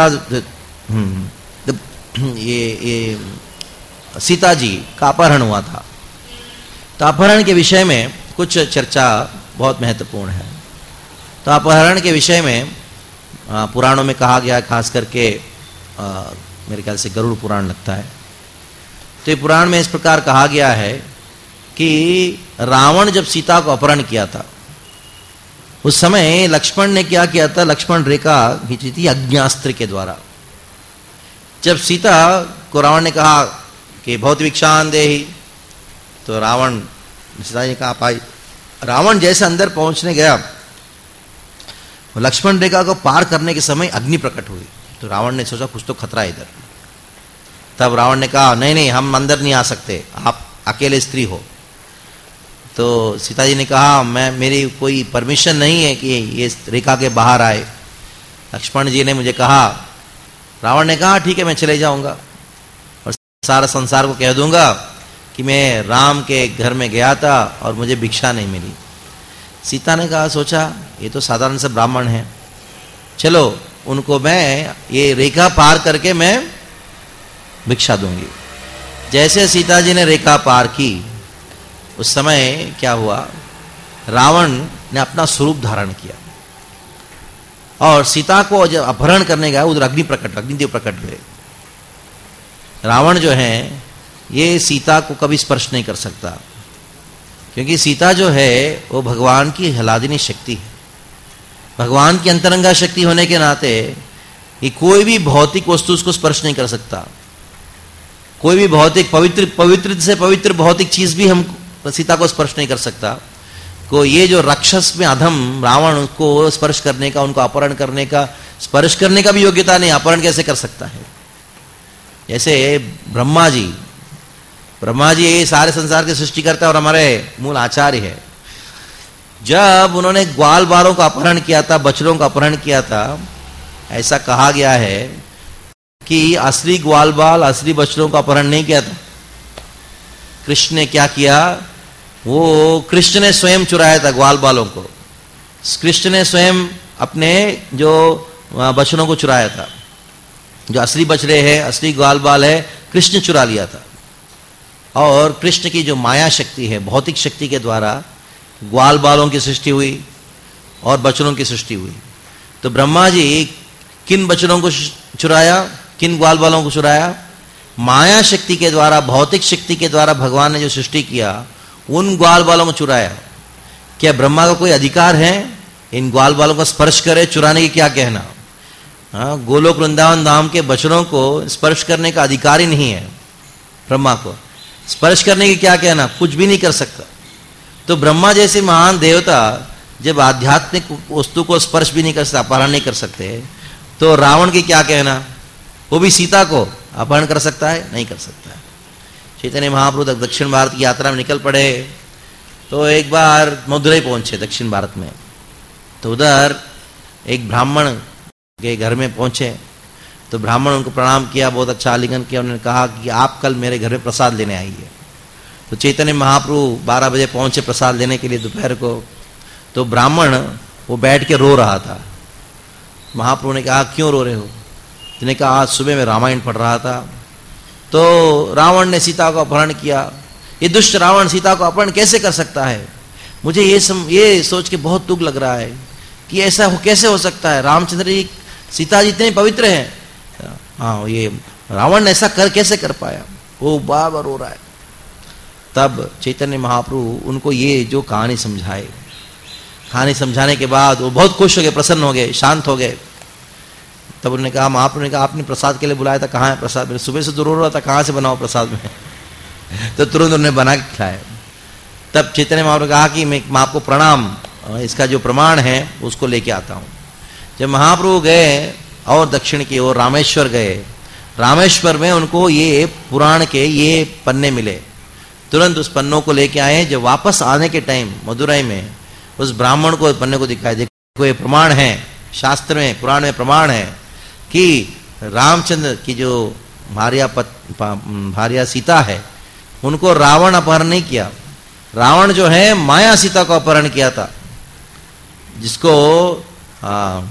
ये ये सीता जी का अपहरण हुआ था। तो अपहरण के विषय में कुछ चर्चा बहुत महत्वपूर्ण है। तो अपहरण के विषय में पुराणों में कहा गया, खास करके आ, मेरे ख्याल से गरुड़ पुराण लगता है। तो ये पुराण में इस प्रकार कहा गया है कि रावण जब सीता को अपहरण किया था, उस समय लक्ष्मण ने क्या किया था? लक्ष्मण रेखा खींची थी अग्न्यास्त्र के द्वारा। जब सीता को रावण ने कहा कि बहुत भिक्षान देहि, तो रावण, सीता ने कहा पाई। रावण जैसे अंदर पहुंचने गया, लक्ष्मण रेखा को पार करने के समय अग्नि प्रकट हुई। तो रावण ने सोचा कुछ तो खतरा है इधर। तब रावण ने कहा नहीं नहीं, हम अंदर नहीं आ सकते, आप अकेले स्त्री हो। तो सीता जी ने कहा मैं, मेरी कोई परमिशन नहीं है कि ये रेखा के बाहर आए। लक्ष्मण जी ने मुझे कहा, रावण ने कहा ठीक है मैं चले जाऊंगा और सारा संसार को कह दूंगा कि मैं राम के घर में गया था और मुझे भिक्षा नहीं मिली। सीता ने कहा, सोचा ये तो साधारण से ब्राह्मण है, चलो उनको मैं ये रेखा पार करके मैं भिक्षा दूंगी। जैसे सीता जी ने रेखा पार की, उस समय क्या हुआ, रावण ने अपना स्वरूप धारण किया और सीता को जब अपहरण करने गया, उधर अग्नि प्रकट अग्निदेव प्रकट हुए। रावण जो है ये सीता को कभी स्पर्श नहीं कर सकता, क्योंकि सीता जो है वो भगवान की हलादिनी शक्ति है। भगवान की अंतरंगा शक्ति होने के नाते ये कोई भी भौतिक वस्तु उसको स्पर्श नहीं कर सकता। कोई भी भौतिक पवित्र पवित्र से पवित्र भौतिक चीज भी हम सीता को स्पर्श नहीं कर सकता। को ये जो राक्षस में अधम रावण को स्पर्श करने का, उनको अपहरण करने का, स्पर्श करने का भी योग्यता नहीं, अपहरण कैसे कर सकता है। जैसे ब्रह्मा जी ब्रह्मा जी ये सारे संसार के सृष्टिकर्ता और हमारे मूल आचार्य है। जब उन्होंने ग्वाल बालों का अपहरण किया था, बछड़ों का अपहरण किया था, ऐसा कहा गया है कि असली ग्वाल बाल असली बछड़ों का अपहरण नहीं किया था। कृष्ण ने क्या किया, वो कृष्ण ने स्वयं चुराया था ग्वाल बालों को। कृष्ण ने स्वयं अपने जो बछड़ों को चुराया था। जो असली बछड़े हैं, असली ग्वाल बाल है, कृष्ण चुरा लिया था। और कृष्ण की जो माया शक्ति है, भौतिक शक्ति के द्वारा ग्वाल बालों की सृष्टि हुई और बछड़ों की सृष्टि हुई। तो ब्रह्मा जी किन बछड़ों को चुराया, किन ग्वाल बालों को चुराया? माया शक्ति के द्वारा, भौतिक शक्ति के द्वारा भगवान ने जो सृष्टि किया, उन ग्वाल बालों को चुराया। क्या ब्रह्मा का कोई अधिकार है इन ग्वाल बालों का स्पर्श करे, चुराने की क्या कहना? हाँ, गोलोक वृंदावन धाम के बछड़ों को स्पर्श करने का अधिकार ही नहीं है ब्रह्मा को। स्पर्श करने की क्या कहना, कुछ भी नहीं कर सकता। तो ब्रह्मा जैसे महान देवता जब आध्यात्मिक वस्तु को स्पर्श भी नहीं कर सकता, अपहरण नहीं कर सकते, तो रावण की क्या कहना, वो भी सीता को अपहरण कर सकता है? नहीं कर सकता है। चैतन्य महाप्रभु दक्षिण भारत की यात्रा में निकल पड़े, तो एक बार मदुरई पहुंचे दक्षिण भारत में। तो उधर एक ब्राह्मण के घर में पहुंचे, तो ब्राह्मण उनको प्रणाम किया, बहुत अच्छा आलिंगन किया। उन्होंने कहा कि आप कल मेरे घर में प्रसाद लेने आइए। तो चैतन्य महाप्रभु बारह बजे पहुंचे प्रसाद लेने के लिए दोपहर को। तो ब्राह्मण वो बैठ के रो रहा था। महाप्रभु ने कहा, क्यों रो रहे हो? उसने कहा, आज सुबह में रामायण पढ़ रहा था, तो रावण ने सीता को अपहरण किया। ये दुष्ट रावण सीता को अपहरण कैसे कर सकता है? मुझे ये सम, ये सोच के बहुत दुख लग रहा है कि ऐसा हो, कैसे हो सकता है? रामचंद्र जी, सीता जी इतने पवित्र हैं, हाँ, ये रावण ऐसा कर कैसे कर पाया? वो बार बार रो रहा है। तब चैतन्य महाप्रभु उनको ये जो कहानी समझाए, कहानी समझाने के बाद वो बहुत खुश हो गए, प्रसन्न हो गए, शांत हो गए। तब उन्होंने कहा, महाप्रभु ने कहा, आपने प्रसाद के लिए बुलाया था, कहाँ है प्रसाद? मैंने सुबह से तो रो रहा था, कहाँ से बनाओ प्रसाद में? तो तुरंत उन्होंने बना के खिलाया। तब चैतन्य महाप्रभु ने कहा कि मैं आपको प्रणाम, इसका जो प्रमाण है उसको लेके आता हूँ। जब महाप्रभु गए और दक्षिण की ओर रामेश्वर गए, रामेश्वर में उनको ये पुराण के ये पन्ने मिले। तुरंत उस पन्नों को लेके आए। जब वापस आने के टाइम मदुरई में उस ब्राह्मण को पन्ने को दिखाए, देखो ये प्रमाण है, शास्त्र में पुराण में प्रमाण है कि रामचंद्र की जो भार्या भार्या सीता है, उनको रावण अपहरण नहीं किया। रावण जो है माया सीता को अपहरण किया था, जिसको आ,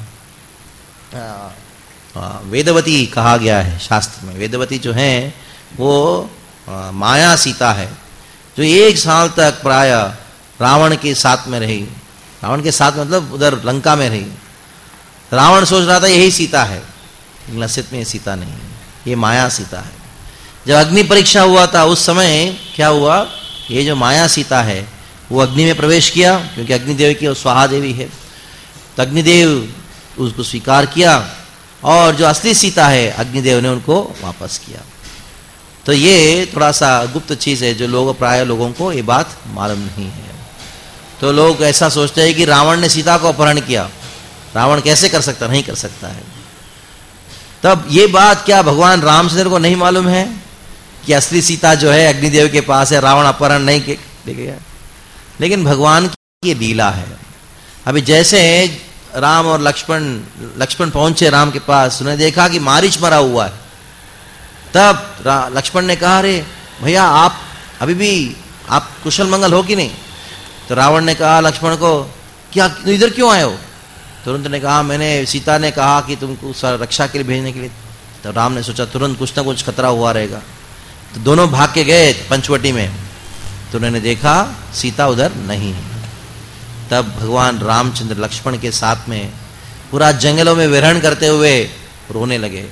आ, आ, वेदवती कहा गया है शास्त्र में। वेदवती जो है वो आ, माया सीता है, जो एक साल तक प्राय रावण के साथ में रही। रावण के साथ मतलब उधर लंका में रही। रावण सोच रहा था यही सीता है, लेकिन असलियत में ये सीता नहीं है, ये माया सीता है। जब अग्नि परीक्षा हुआ था उस समय क्या हुआ, ये जो माया सीता है वो अग्नि में प्रवेश किया, क्योंकि अग्निदेव की स्वाहा देवी है। तो अग्निदेव उसको स्वीकार किया और जो असली सीता है अग्निदेव ने उनको वापस किया। तो ये थोड़ा सा गुप्त चीज है जो लोग प्राय लोगों को ये बात मालूम नहीं है। तो लोग ऐसा सोचते हैं कि रावण ने सीता को अपहरण किया। रावण कैसे कर सकता? नहीं कर सकता है। तब ये बात क्या भगवान रामचंद्र को नहीं मालूम है कि असली सीता जो है अग्निदेव के पास है, रावण अपहरण नहीं ले गया? लेकिन भगवान की ये लीला है। अभी जैसे राम और लक्ष्मण लक्ष्मण पहुंचे राम के पास, उन्होंने देखा कि मारीच मरा हुआ है। तब लक्ष्मण ने कहा, अरे भैया आप अभी भी आप कुशल मंगल हो कि नहीं? तो रावण ने कहा लक्ष्मण को, क्या इधर क्यों आए हो? तुरंत ने कहा, मैंने सीता ने कहा कि तुमको रक्षा के लिए भेजने के लिए। तो राम ने सोचा तुरंत कुछ ना कुछ खतरा हुआ रहेगा, तो दोनों भाग के गए पंचवटी में। तो उन्होंने देखा सीता उधर नहीं है। तब भगवान रामचंद्र लक्ष्मण के साथ में पूरा जंगलों में विहरण करते हुए रोने लगे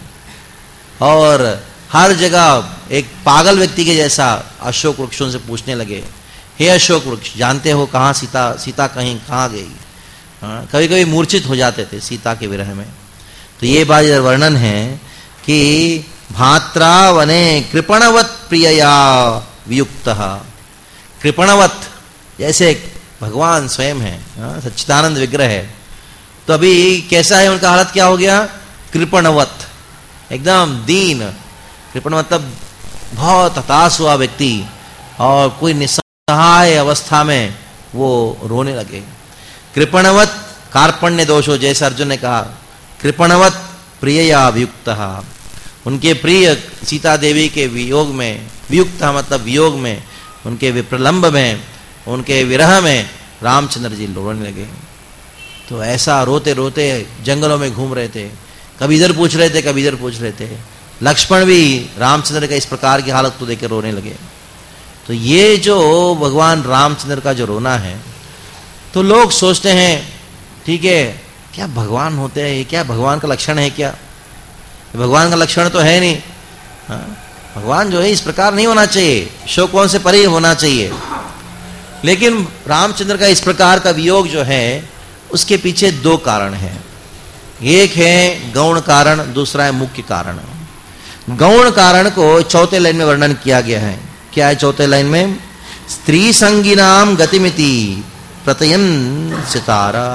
और हर जगह एक पागल व्यक्ति के जैसा अशोक वृक्षों से पूछने लगे, हे अशोक वृक्ष, जानते हो कहाँ सीता सीता कहीं कहाँ गई? हाँ, कभी कभी मूर्छित हो जाते थे सीता के विरह में। तो ये बात वर्णन है कि भात्रा वने कृपणवत प्रियया वियुक्तः। कृपणवत जैसे भगवान स्वयं है, सच्चिदानंद विग्रह है, तो अभी कैसा है उनका हालत, क्या हो गया? कृपणवत, एकदम दीन। कृपण मतलब बहुत हताश हुआ व्यक्ति और कोई निस्सहाय अवस्था में वो रोने लगे। कृपणवत कार्पण्य दोषो, जैसे अर्जुन ने कहा, कृपणवत प्रियया वियुक्तः, उनके प्रिय सीता देवी के वियोग में, वियुक्तः मतलब वियोग में, उनके विप्रलंब में, उनके विरह में रामचंद्र जी रोने लगे। तो ऐसा रोते रोते जंगलों में घूम रहे थे, कभी इधर पूछ रहे थे कभी इधर पूछ रहे थे। लक्ष्मण भी रामचंद्र का इस प्रकार की हालत को देकर रोने लगे। तो ये जो भगवान रामचंद्र का जो रोना है, तो लोग सोचते हैं ठीक है, क्या भगवान होते हैं, क्या भगवान का लक्षण है? क्या भगवान का लक्षण तो है नहीं। हाँ? भगवान जो है इस प्रकार नहीं होना चाहिए, शोकों से परे होना चाहिए। लेकिन रामचंद्र का इस प्रकार का वियोग जो है, उसके पीछे दो कारण हैं। एक है गौण कारण, दूसरा है मुख्य कारण। गौण कारण को चौथे लाइन में वर्णन किया गया है। क्या है चौथे लाइन में? स्त्री संगीनाम गतिमिति प्रतयन सितारा।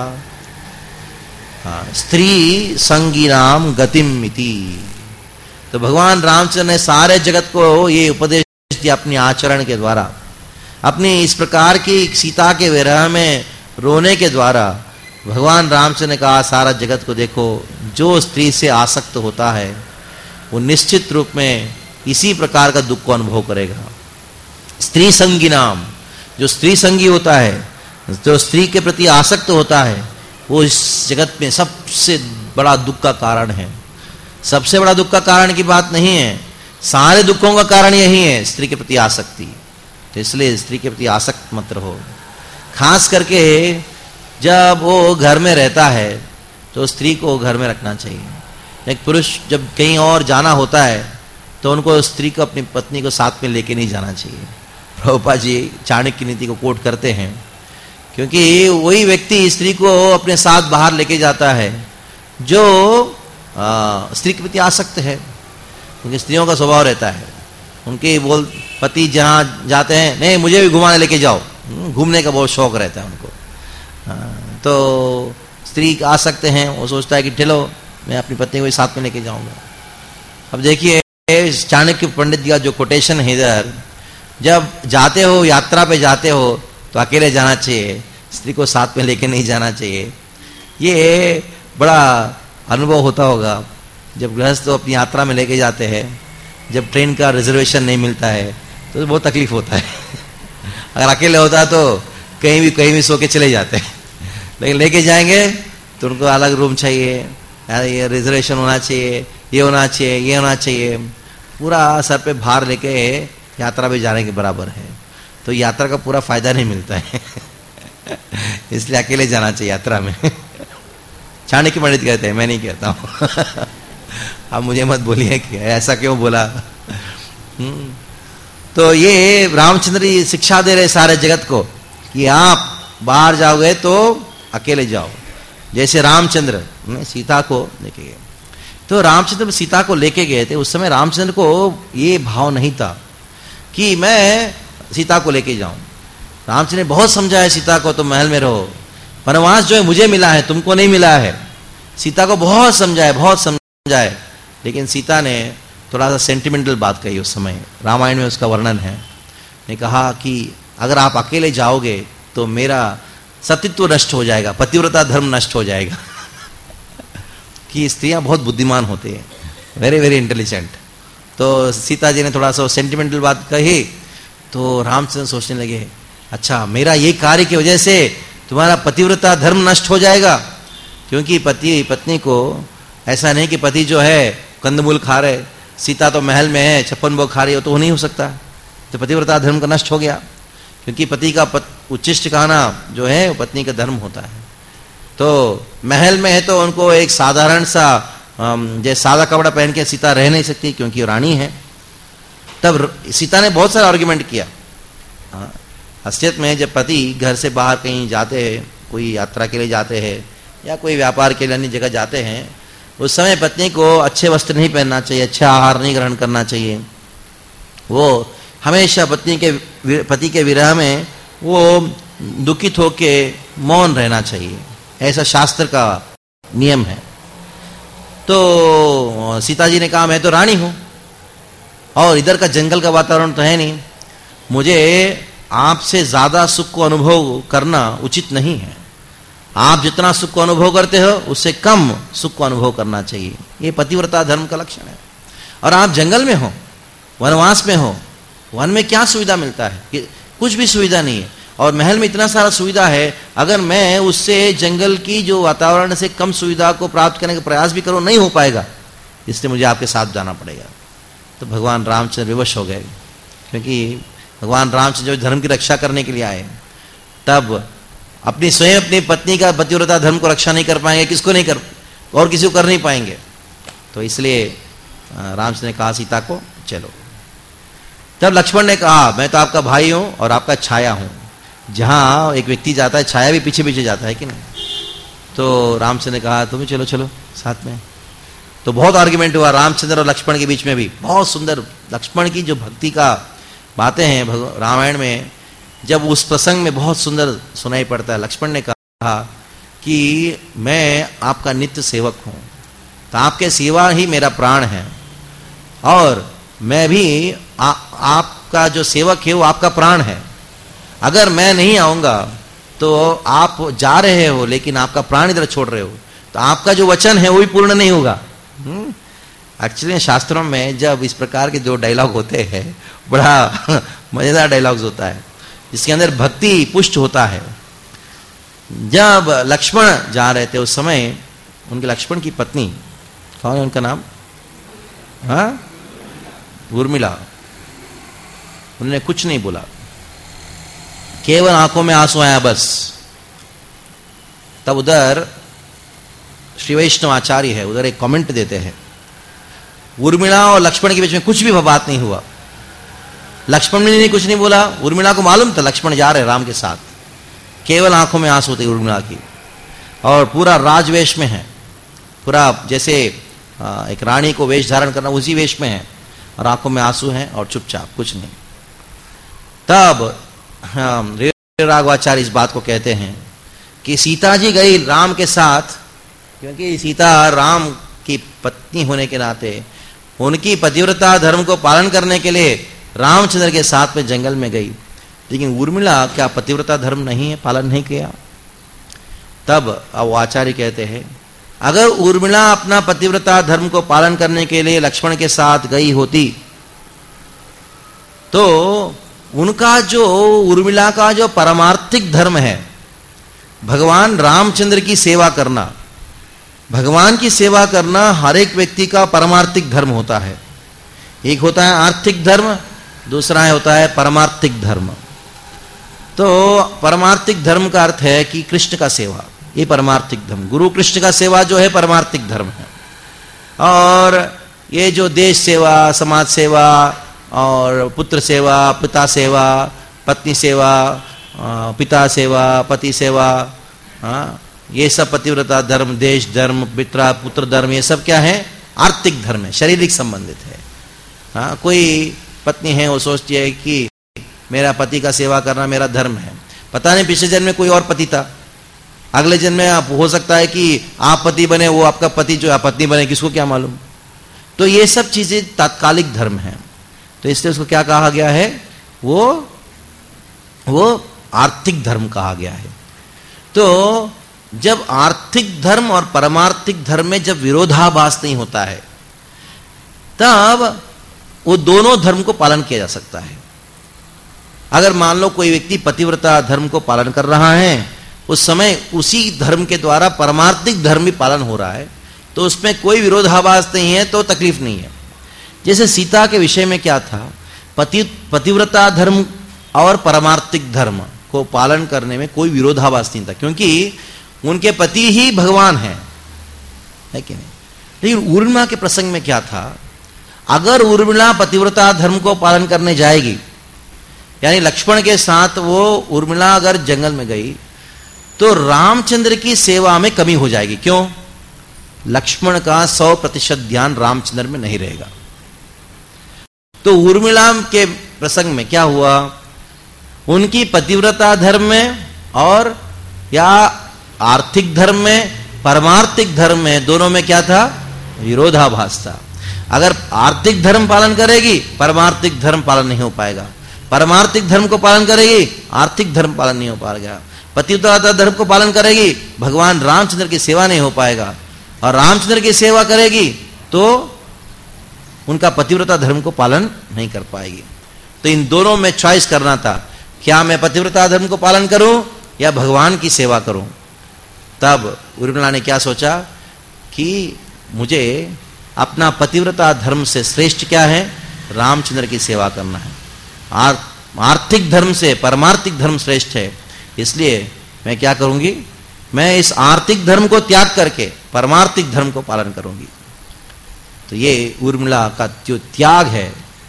हाँ, स्त्री संगीनाम गतिमिति। तो भगवान रामचंद्र ने सारे जगत को ये उपदेश दिया अपने आचरण के द्वारा, अपनी इस प्रकार की सीता के विरह में रोने के द्वारा। भगवान रामचंद्र ने कहा सारा जगत को देखो, जो स्त्री से आसक्त होता है वो निश्चित रूप में इसी प्रकार का दुख को अनुभव करेगा। स्त्री संगी नाम, जो स्त्री संगी होता है, जो स्त्री के प्रति आसक्त होता है, वो इस जगत में सबसे बड़ा दुख का कारण है। सबसे बड़ा दुख का कारण की बात नहीं है, सारे दुखों का कारण यही है, स्त्री के प्रति आसक्ति। तो इसलिए स्त्री के प्रति आसक्त मत रहो। खास करके जब वो घर में रहता है तो स्त्री को घर में रखना चाहिए। एक पुरुष जब कहीं और जाना होता है तो उनको स्त्री को, अपनी पत्नी को साथ में लेके नहीं जाना चाहिए। प्रभुपाद जी चाणक्य नीति को कोट करते हैं, क्योंकि वही व्यक्ति स्त्री को अपने साथ बाहर लेके जाता है जो आ, स्त्री के प्रति आसक्त है। क्योंकि स्त्रियों का स्वभाव रहता है, उनके बोल पति जहाँ जाते हैं, नहीं मुझे भी घुमाने लेके जाओ, घूमने का बहुत शौक रहता है उनको। आ, तो स्त्री आसक्त हैं, वो सोचता है कि चलो मैं अपनी पत्नी को साथ में लेके जाऊंगा। अब देखिए चाणक्य पंडित का जो कोटेशन है इधर, जब जाते हो यात्रा पे जाते हो तो अकेले जाना चाहिए, स्त्री को साथ में लेके नहीं जाना चाहिए। ये बड़ा अनुभव होता होगा जब गृहस्थ तो अपनी यात्रा में लेके जाते हैं, जब ट्रेन का रिजर्वेशन नहीं मिलता है तो बहुत तकलीफ होता है। अगर अकेले होता तो कहीं भी कहीं भी सो के चले जाते हैं, लेकिन लेके जाएंगे तो उनको अलग रूम चाहिए, ये रिजर्वेशन होना चाहिए, ये होना चाहिए, ये होना चाहिए, पूरा सर पे भार लेके यात्रा पे जाने के बराबर है। तो यात्रा का पूरा फायदा नहीं मिलता है। इसलिए अकेले जाना चाहिए यात्रा में। चाणक्य पंडित कहते हैं, मैं नहीं कहता हूं। आप मुझे मत बोलिए कि ऐसा क्यों बोला। तो ये रामचंद्र शिक्षा दे रहे सारे जगत को कि आप बाहर जाओगे तो अकेले जाओ। जैसे रामचंद्र सीता को लेके गए, तो रामचंद्र सीता को लेके गए थे, उस समय रामचंद्र को ये भाव नहीं था कि मैं सीता को लेके जाऊं। रामचंद्र ने बहुत समझाया सीता को, तो महल में रहो, वनवास जो है मुझे मिला है, तुमको नहीं मिला है। सीता को बहुत समझाया, बहुत समझाया, लेकिन सीता ने थोड़ा सा सेंटिमेंटल बात कही उस समय। रामायण में उसका वर्णन है। ने कहा कि अगर आप अकेले जाओगे तो मेरा सतीत्व नष्ट हो जाएगा, पतिव्रता धर्म नष्ट हो जाएगा। कि स्त्रियां बहुत बुद्धिमान होती हैं, वेरी वेरी इंटेलिजेंट। तो सीता जी ने थोड़ा सा सेंटिमेंटल बात कही तो रामचंद्र सोचने लगे, अच्छा मेरा ये कार्य की वजह से तुम्हारा पतिव्रता धर्म नष्ट हो जाएगा। क्योंकि पति पत्नी को ऐसा नहीं कि पति जो है कंदमूल खा रहे, सीता तो महल में है छप्पन भोग खा रही हो, तो वो नहीं हो सकता। तो पतिव्रता धर्म का नष्ट हो गया, क्योंकि पति का पत, उच्चिष्ट कहना जो है वो पत्नी का धर्म होता है। तो महल में है तो उनको एक साधारण सा जैसे सादा कपड़ा पहन के सीता रह नहीं सकती, क्योंकि रानी है। तब सीता ने बहुत सारा आर्गुमेंट किया। असलियत में जब पति घर से बाहर कहीं जाते हैं, कोई यात्रा के लिए जाते हैं या कोई व्यापार के लिए अन्य जगह जाते हैं, उस समय पत्नी को अच्छे वस्त्र नहीं पहनना चाहिए, अच्छा आहार नहीं ग्रहण करना चाहिए। वो हमेशा पत्नी के पति के विरह में वो दुखित होके मौन रहना चाहिए, ऐसा शास्त्र का नियम है। तो सीता जी ने कहा मैं तो रानी हूं और इधर का जंगल का वातावरण तो है नहीं, मुझे आपसे ज्यादा सुख को अनुभव करना उचित नहीं है। आप जितना सुख को अनुभव करते हो उससे कम सुख को अनुभव करना चाहिए, ये पतिव्रता धर्म का लक्षण है। और आप जंगल में हो, वनवास में हो, वन में क्या सुविधा मिलता है कि कुछ भी सुविधा नहीं है, और महल में इतना सारा सुविधा है, अगर मैं उससे जंगल की जो वातावरण से कम सुविधा को प्राप्त करने का प्रयास भी करूं नहीं हो पाएगा, इसलिए मुझे आपके साथ जाना पड़ेगा। तो भगवान रामचंद्र विवश हो गए, क्योंकि भगवान रामचंद्र जो धर्म की रक्षा करने के लिए आए, तब अपनी स्वयं अपनी पत्नी का पतिव्रता धर्म को रक्षा नहीं कर पाएंगे, किसको नहीं कर और किसी को कर नहीं पाएंगे। तो इसलिए रामचंद्र ने कहा सीता को चलो। तब लक्ष्मण ने कहा मैं तो आपका भाई हूं और आपका छाया हूं, जहां एक व्यक्ति जाता है छाया भी पीछे पीछे जाता है कि नहीं। तो रामचंद्र ने कहा तुम चलो चलो साथ में। तो बहुत आर्गुमेंट हुआ रामचंद्र और लक्ष्मण के बीच में भी, बहुत सुंदर। लक्ष्मण की जो भक्ति का बातें हैं रामायण में, जब उस प्रसंग में बहुत सुंदर सुनाई पड़ता है। लक्ष्मण ने कहा कि मैं आपका नित्य सेवक हूं, तो आपके सेवा ही मेरा प्राण है, और मैं भी आ, आपका जो सेवक है वो आपका प्राण है। अगर मैं नहीं आऊंगा तो आप जा रहे हो लेकिन आपका प्राण इधर छोड़ रहे हो, तो आपका जो वचन है वो भी पूर्ण नहीं होगा। एक्चुअली शास्त्रों में जब इस प्रकार के जो डायलॉग होते हैं, बड़ा मजेदार डायलॉग्स होता है, जिसके अंदर भक्ति पुष्ट होता है। जब लक्ष्मण जा रहे थे उस समय उनके लक्ष्मण की पत्नी, कौन है उनका नाम, हाँ उर्मिला, उन्होंने कुछ नहीं बोला, केवल आंखों में आंसू आया बस। तब उधर श्री वैष्णव आचार्य है, उधर एक कमेंट देते हैं, उर्मिला और लक्ष्मण के बीच में कुछ भी बात नहीं हुआ। लक्ष्मण ने कुछ नहीं बोला, उर्मिला को मालूम था लक्ष्मण जा रहे राम के साथ, केवल आंखों में आंसू थे उर्मिला की, और पूरा राजवेश में है, पूरा जैसे एक रानी को वेश धारण करना उसी वेश में है, और आंखों में आंसू हैं और चुपचाप कुछ नहीं। तब हम राघवाचार्य इस बात को कहते हैं कि सीता जी गई राम के साथ, क्योंकि सीता राम की पत्नी होने के नाते उनकी पतिव्रता धर्म को पालन करने के लिए रामचंद्र के साथ में जंगल में गई, लेकिन उर्मिला क्या पतिव्रता धर्म नहीं है, पालन नहीं किया। तब वो आचार्य कहते हैं अगर उर्मिला अपना पतिव्रता धर्म को पालन करने के लिए लक्ष्मण के साथ गई होती, तो उनका जो उर्मिला का जो परमार्थिक धर्म है, भगवान रामचंद्र की सेवा करना, भगवान की सेवा करना हर एक व्यक्ति का परमार्थिक धर्म होता है। एक होता है आर्थिक धर्म, दूसरा है होता है परमार्थिक धर्म। तो परमार्थिक धर्म का अर्थ है कि कृष्ण का सेवा, ये परमार्थिक धर्म, गुरु कृष्ण का सेवा जो है परमार्थिक धर्म है। और ये जो देश सेवा, समाज सेवा और पुत्र सेवा, पिता सेवा, पत्नी सेवा, पिता सेवा, पति सेवा, हाँ ये सब पतिव्रता धर्म, देश धर्म, पिता पुत्र धर्म, ये सब क्या है, आर्थिक धर्म है, शारीरिक संबंधित है। हाँ कोई पत्नी है वो सोचती है कि मेरा पति का सेवा करना मेरा धर्म है, पता नहीं पिछले जन्म में कोई और पति था, अगले जन्म में आप हो सकता है कि आप पति बने, वो आपका पति जो आप पत्नी बने, किसको क्या मालूम। तो ये सब चीजें तात्कालिक धर्म है, तो इसलिए उसको क्या कहा गया है, वो वो आर्थिक धर्म कहा गया है। तो जब आर्थिक धर्म और परमार्थिक धर्म में जब विरोधाभास नहीं होता है, तब वो दोनों धर्म को पालन किया जा सकता है। अगर मान लो कोई व्यक्ति पतिव्रता धर्म को पालन कर रहा है, उस समय उसी धर्म के द्वारा परमार्थिक धर्म भी पालन हो रहा है, तो उसमें कोई विरोधाभास नहीं है, तो तकलीफ नहीं है। जैसे सीता के विषय में क्या था, पति पतिव्रता धर्म और परमार्थिक धर्म को पालन करने में कोई विरोधाभास नहीं था, क्योंकि उनके पति ही भगवान हैं, है कि नहीं। लेकिन उर्मिला के प्रसंग में क्या था, अगर उर्मिला पतिव्रता धर्म को पालन करने जाएगी, यानी लक्ष्मण के साथ वो उर्मिला अगर जंगल में गई, तो रामचंद्र की सेवा में कमी हो जाएगी। क्यों? लक्ष्मण का सौ प्रतिशत ध्यान रामचंद्र में नहीं रहेगा। तो उर्मिला के प्रसंग में क्या हुआ, उनकी पतिव्रता धर्म में और या आर्थिक धर्म में, परमार्थिक धर्म में, दोनों में क्या था, विरोधाभास था। अगर आर्थिक धर्म पालन करेगी, परमार्थिक धर्म पालन नहीं हो पाएगा। परमार्थिक धर्म को पालन करेगी, आर्थिक धर्म पालन नहीं हो पाएगा। पतिव्रता धर्म को पालन करेगी, भगवान रामचंद्र की सेवा नहीं हो पाएगा। और रामचंद्र की सेवा करेगी तो उनका पतिव्रता धर्म को पालन नहीं कर पाएगी। तो इन दोनों में चॉइस करना था, क्या मैं पतिव्रता धर्म को पालन करूं या भगवान की सेवा करूं। तब उर्मिला ने क्या सोचा कि मुझे अपना पतिव्रता धर्म से श्रेष्ठ क्या है, रामचंद्र की सेवा करना है। आर, आर्थिक धर्म से परमार्थिक धर्म श्रेष्ठ है, इसलिए मैं क्या करूंगी, मैं इस आर्थिक धर्म को त्याग करके परमार्थिक धर्म को पालन करूंगी। तो ये उर्मिला का जो त्याग है,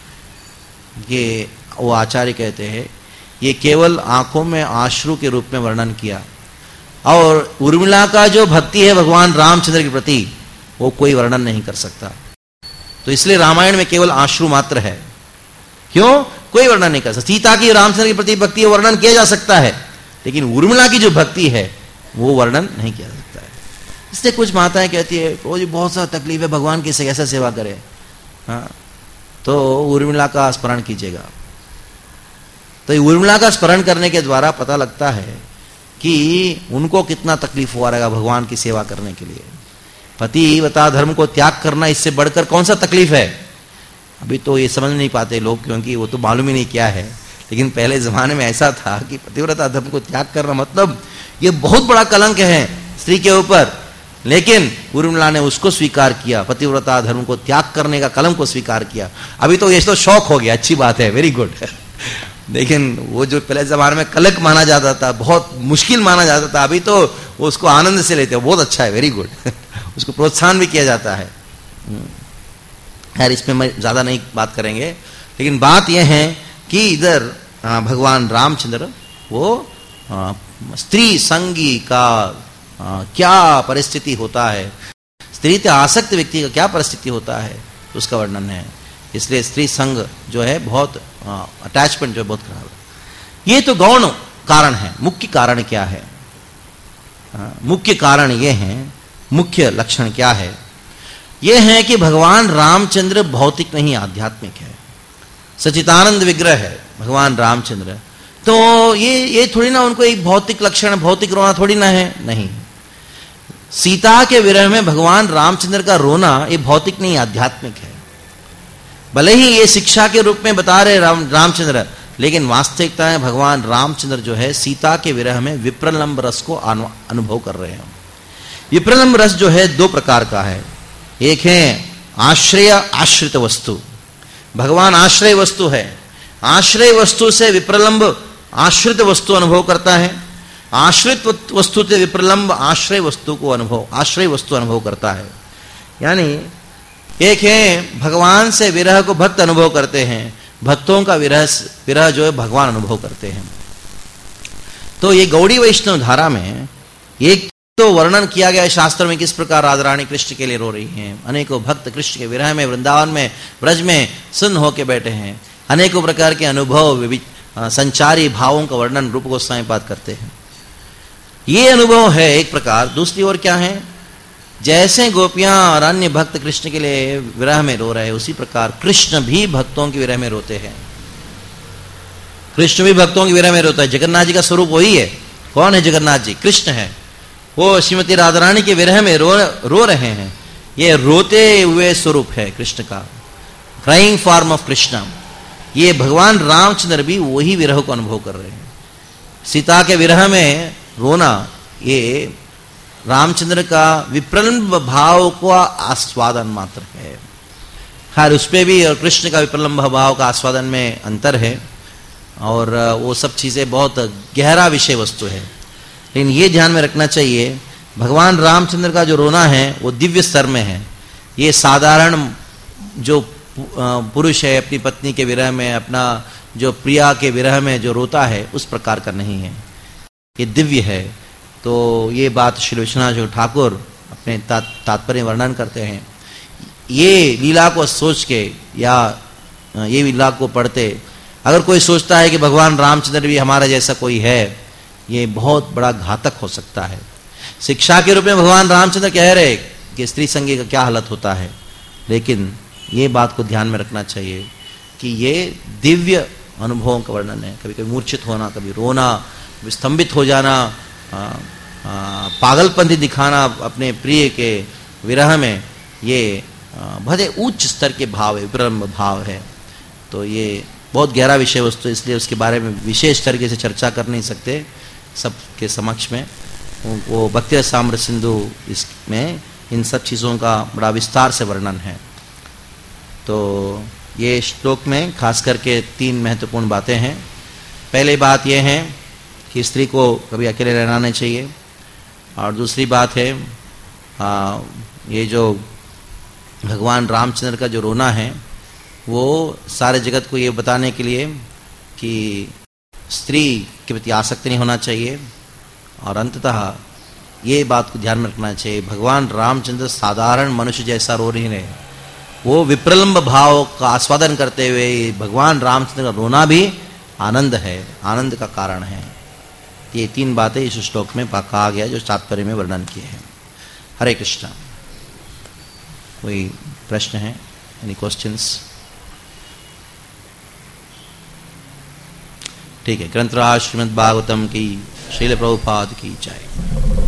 ये वो आचार्य कहते हैं, ये केवल आंखों में आश्रु के रूप में वर्णन किया। और उर्मिला का जो भक्ति है भगवान रामचंद्र के प्रति, वो कोई वर्णन नहीं कर सकता। तो इसलिए रामायण में केवल आश्रु मात्र है। क्यों? कोई वर्णन नहीं कर सकता। सीता की रामचंद्र के प्रति भक्ति वर्णन किया जा सकता है, लेकिन उर्मिला की जो भक्ति है वो वर्णन नहीं किया जा सकता है। इसलिए कुछ माताएं कहती है, ओ जी बहुत सा तकलीफ है, भगवान की कैसे सेवा करे। हाँ, तो उर्मिला का स्मरण कीजिएगा। तो उर्मिला का स्मरण करने के द्वारा पता लगता है कि उनको कितना तकलीफ हुआ रहेगा भगवान की सेवा करने के लिए। पतिव्रता धर्म को त्याग करना, इससे बढ़कर कौन सा तकलीफ है। अभी तो ये समझ नहीं पाते लोग, क्योंकि वो तो मालूम ही नहीं क्या है। लेकिन पहले जमाने में ऐसा था कि पतिव्रता धर्म को त्याग करना मतलब ये बहुत बड़ा कलंक है स्त्री के ऊपर। लेकिन उर्मिला ने उसको स्वीकार किया, पतिव्रता धर्म को त्याग करने का कलंक को स्वीकार किया। अभी तो ये तो शौक हो गया, अच्छी बात है, वेरी गुड। लेकिन वो जो पहले जमाने में कलंक माना जाता था, बहुत मुश्किल माना जाता था, अभी तो वो उसको आनंद से लेते हैं, बहुत अच्छा है, वेरी गुड। उसको प्रोत्साहन भी किया जाता है। खैर इसमें मैं ज्यादा नहीं बात करेंगे, लेकिन बात यह है कि इधर भगवान रामचंद्र वो स्त्री संगी का आ, क्या परिस्थिति होता है, स्त्री से आसक्त व्यक्ति का क्या परिस्थिति होता है, उसका वर्णन है। इसलिए स्त्री संग जो है बहुत अटैचमेंट जो है बहुत खराब है। ये तो गौण कारण है। मुख्य कारण क्या है? आ, मुख्य कारण ये है, मुख्य लक्षण क्या है? यह है कि भगवान रामचंद्र भौतिक नहीं आध्यात्मिक है, सच्चिदानंद विग्रह है भगवान रामचंद्र। तो ये ये थोड़ी ना उनको एक भौतिक लक्षण, भौतिक रोना थोड़ी ना है, नहीं। सीता के विरह में भगवान रामचंद्र का रोना ये भौतिक नहीं आध्यात्मिक है। भले ही ये शिक्षा के रूप में बता रहे राम रामचंद्र, लेकिन वास्तविकता है भगवान रामचंद्र जो है सीता के विरह में विप्रलंब रस को अनुभव कर रहे हैं। विप्रलंब रस जो है दो प्रकार का है। एक है आश्रय आश्रित वस्तु, भगवान आश्रय वस्तु है, आश्रय वस्तु से विप्रलंब आश्रित वस्तु अनुभव करता है, आश्रित वस्तु से विप्रलंब आश्रय वस्तु को अनुभव आश्रय वस्तु अनुभव करता है। यानी एक है भगवान से विरह को भक्त अनुभव करते हैं, भक्तों का विरह विरह जो है भगवान अनुभव करते हैं। तो ये गौड़ी वैष्णव धारा में एक तो वर्णन किया गया है शास्त्र में किस प्रकार राधा रानी कृष्ण के लिए रो रही हैं। अनेकों भक्त कृष्ण के विरह में वृंदावन में ब्रज में सुन्न होके बैठे हैं। अनेकों प्रकार के अनुभव संचारी भावों का वर्णन रूप गोस्वामी पाद करते हैं। ये अनुभव है एक प्रकार। दूसरी ओर क्या है, जैसे गोपियां और अन्य भक्त कृष्ण के लिए विरह में रो रहे हैं, उसी प्रकार कृष्ण भी भक्तों के विरह में रोते हैं। कृष्ण भी भक्तों के विरह में रोता है। जगन्नाथ जी का स्वरूप वही है। कौन है जगन्नाथ जी? कृष्ण है। वो श्रीमती राधा रानी के विरह में रो रो रहे हैं। ये रोते हुए स्वरूप है कृष्ण का, क्राइंग फॉर्म ऑफ कृष्णा। ये भगवान रामचंद्र भी वही विरह को अनुभव कर रहे हैं। सीता के विरह में रोना ये रामचंद्र का विप्रलंब भाव को आस्वादन मात्र है। खैर उस पे भी और कृष्ण का विप्रलंब भाव का आस्वादन में अंतर है, और वो सब चीजें बहुत गहरा विषय वस्तु है। लेकिन ये ध्यान में रखना चाहिए, भगवान रामचंद्र का जो रोना है वो दिव्य स्तर में है। ये साधारण जो पुरुष है अपनी पत्नी के विरह में, अपना जो प्रिया के विरह में जो रोता है उस प्रकार का नहीं है, ये दिव्य है। तो ये बात श्री विश्वनाथ ठाकुर अपने ता, तात्पर्य वर्णन करते हैं। ये लीला को सोच के या ये लीला को पढ़ते अगर कोई सोचता है कि भगवान रामचंद्र भी हमारा जैसा कोई है, ये बहुत बड़ा घातक हो सकता है। शिक्षा के रूप में भगवान रामचंद्र कह रहे कि स्त्री संगी का क्या हालत होता है, लेकिन ये बात को ध्यान में रखना चाहिए कि ये दिव्य अनुभवों का वर्णन है। कभी कभी मूर्छित होना, कभी रोना, स्तंभित हो जाना, पागलपंथी दिखाना अपने प्रिय के विरह में, ये बहुत उच्च स्तर के भाव है, विप्रलंब भाव है। तो ये बहुत गहरा विषय वस्तु, इसलिए उसके बारे में विशेष तरीके से चर्चा कर नहीं सकते सबके समक्ष में। वो भक्ति रसामृत सिंधु इसमें इन सब चीज़ों का बड़ा विस्तार से वर्णन है। तो ये श्लोक में खास करके तीन महत्वपूर्ण बातें हैं। पहले बात यह है कि स्त्री को कभी अकेले रहना नहीं चाहिए, और दूसरी बात है आ, ये जो भगवान रामचंद्र का जो रोना है वो सारे जगत को ये बताने के लिए कि स्त्री के प्रति आसक्ति नहीं होना चाहिए, और अंततः ये बात को ध्यान में रखना चाहिए भगवान रामचंद्र साधारण मनुष्य जैसा रो नहीं रहे, वो विप्रलंब भाव का आस्वादन करते हुए भगवान रामचंद्र का रोना भी आनंद है, आनंद का कारण है। ये तीन बातें इस श्लोक में कहा गया जो तात्पर्य में वर्णन किए हैं। हरे कृष्ण। कोई प्रश्न है? Any questions? ठीक है। ग्रंथराज श्रीमद् भागवतम की, श्रील प्रभुपाद की जय।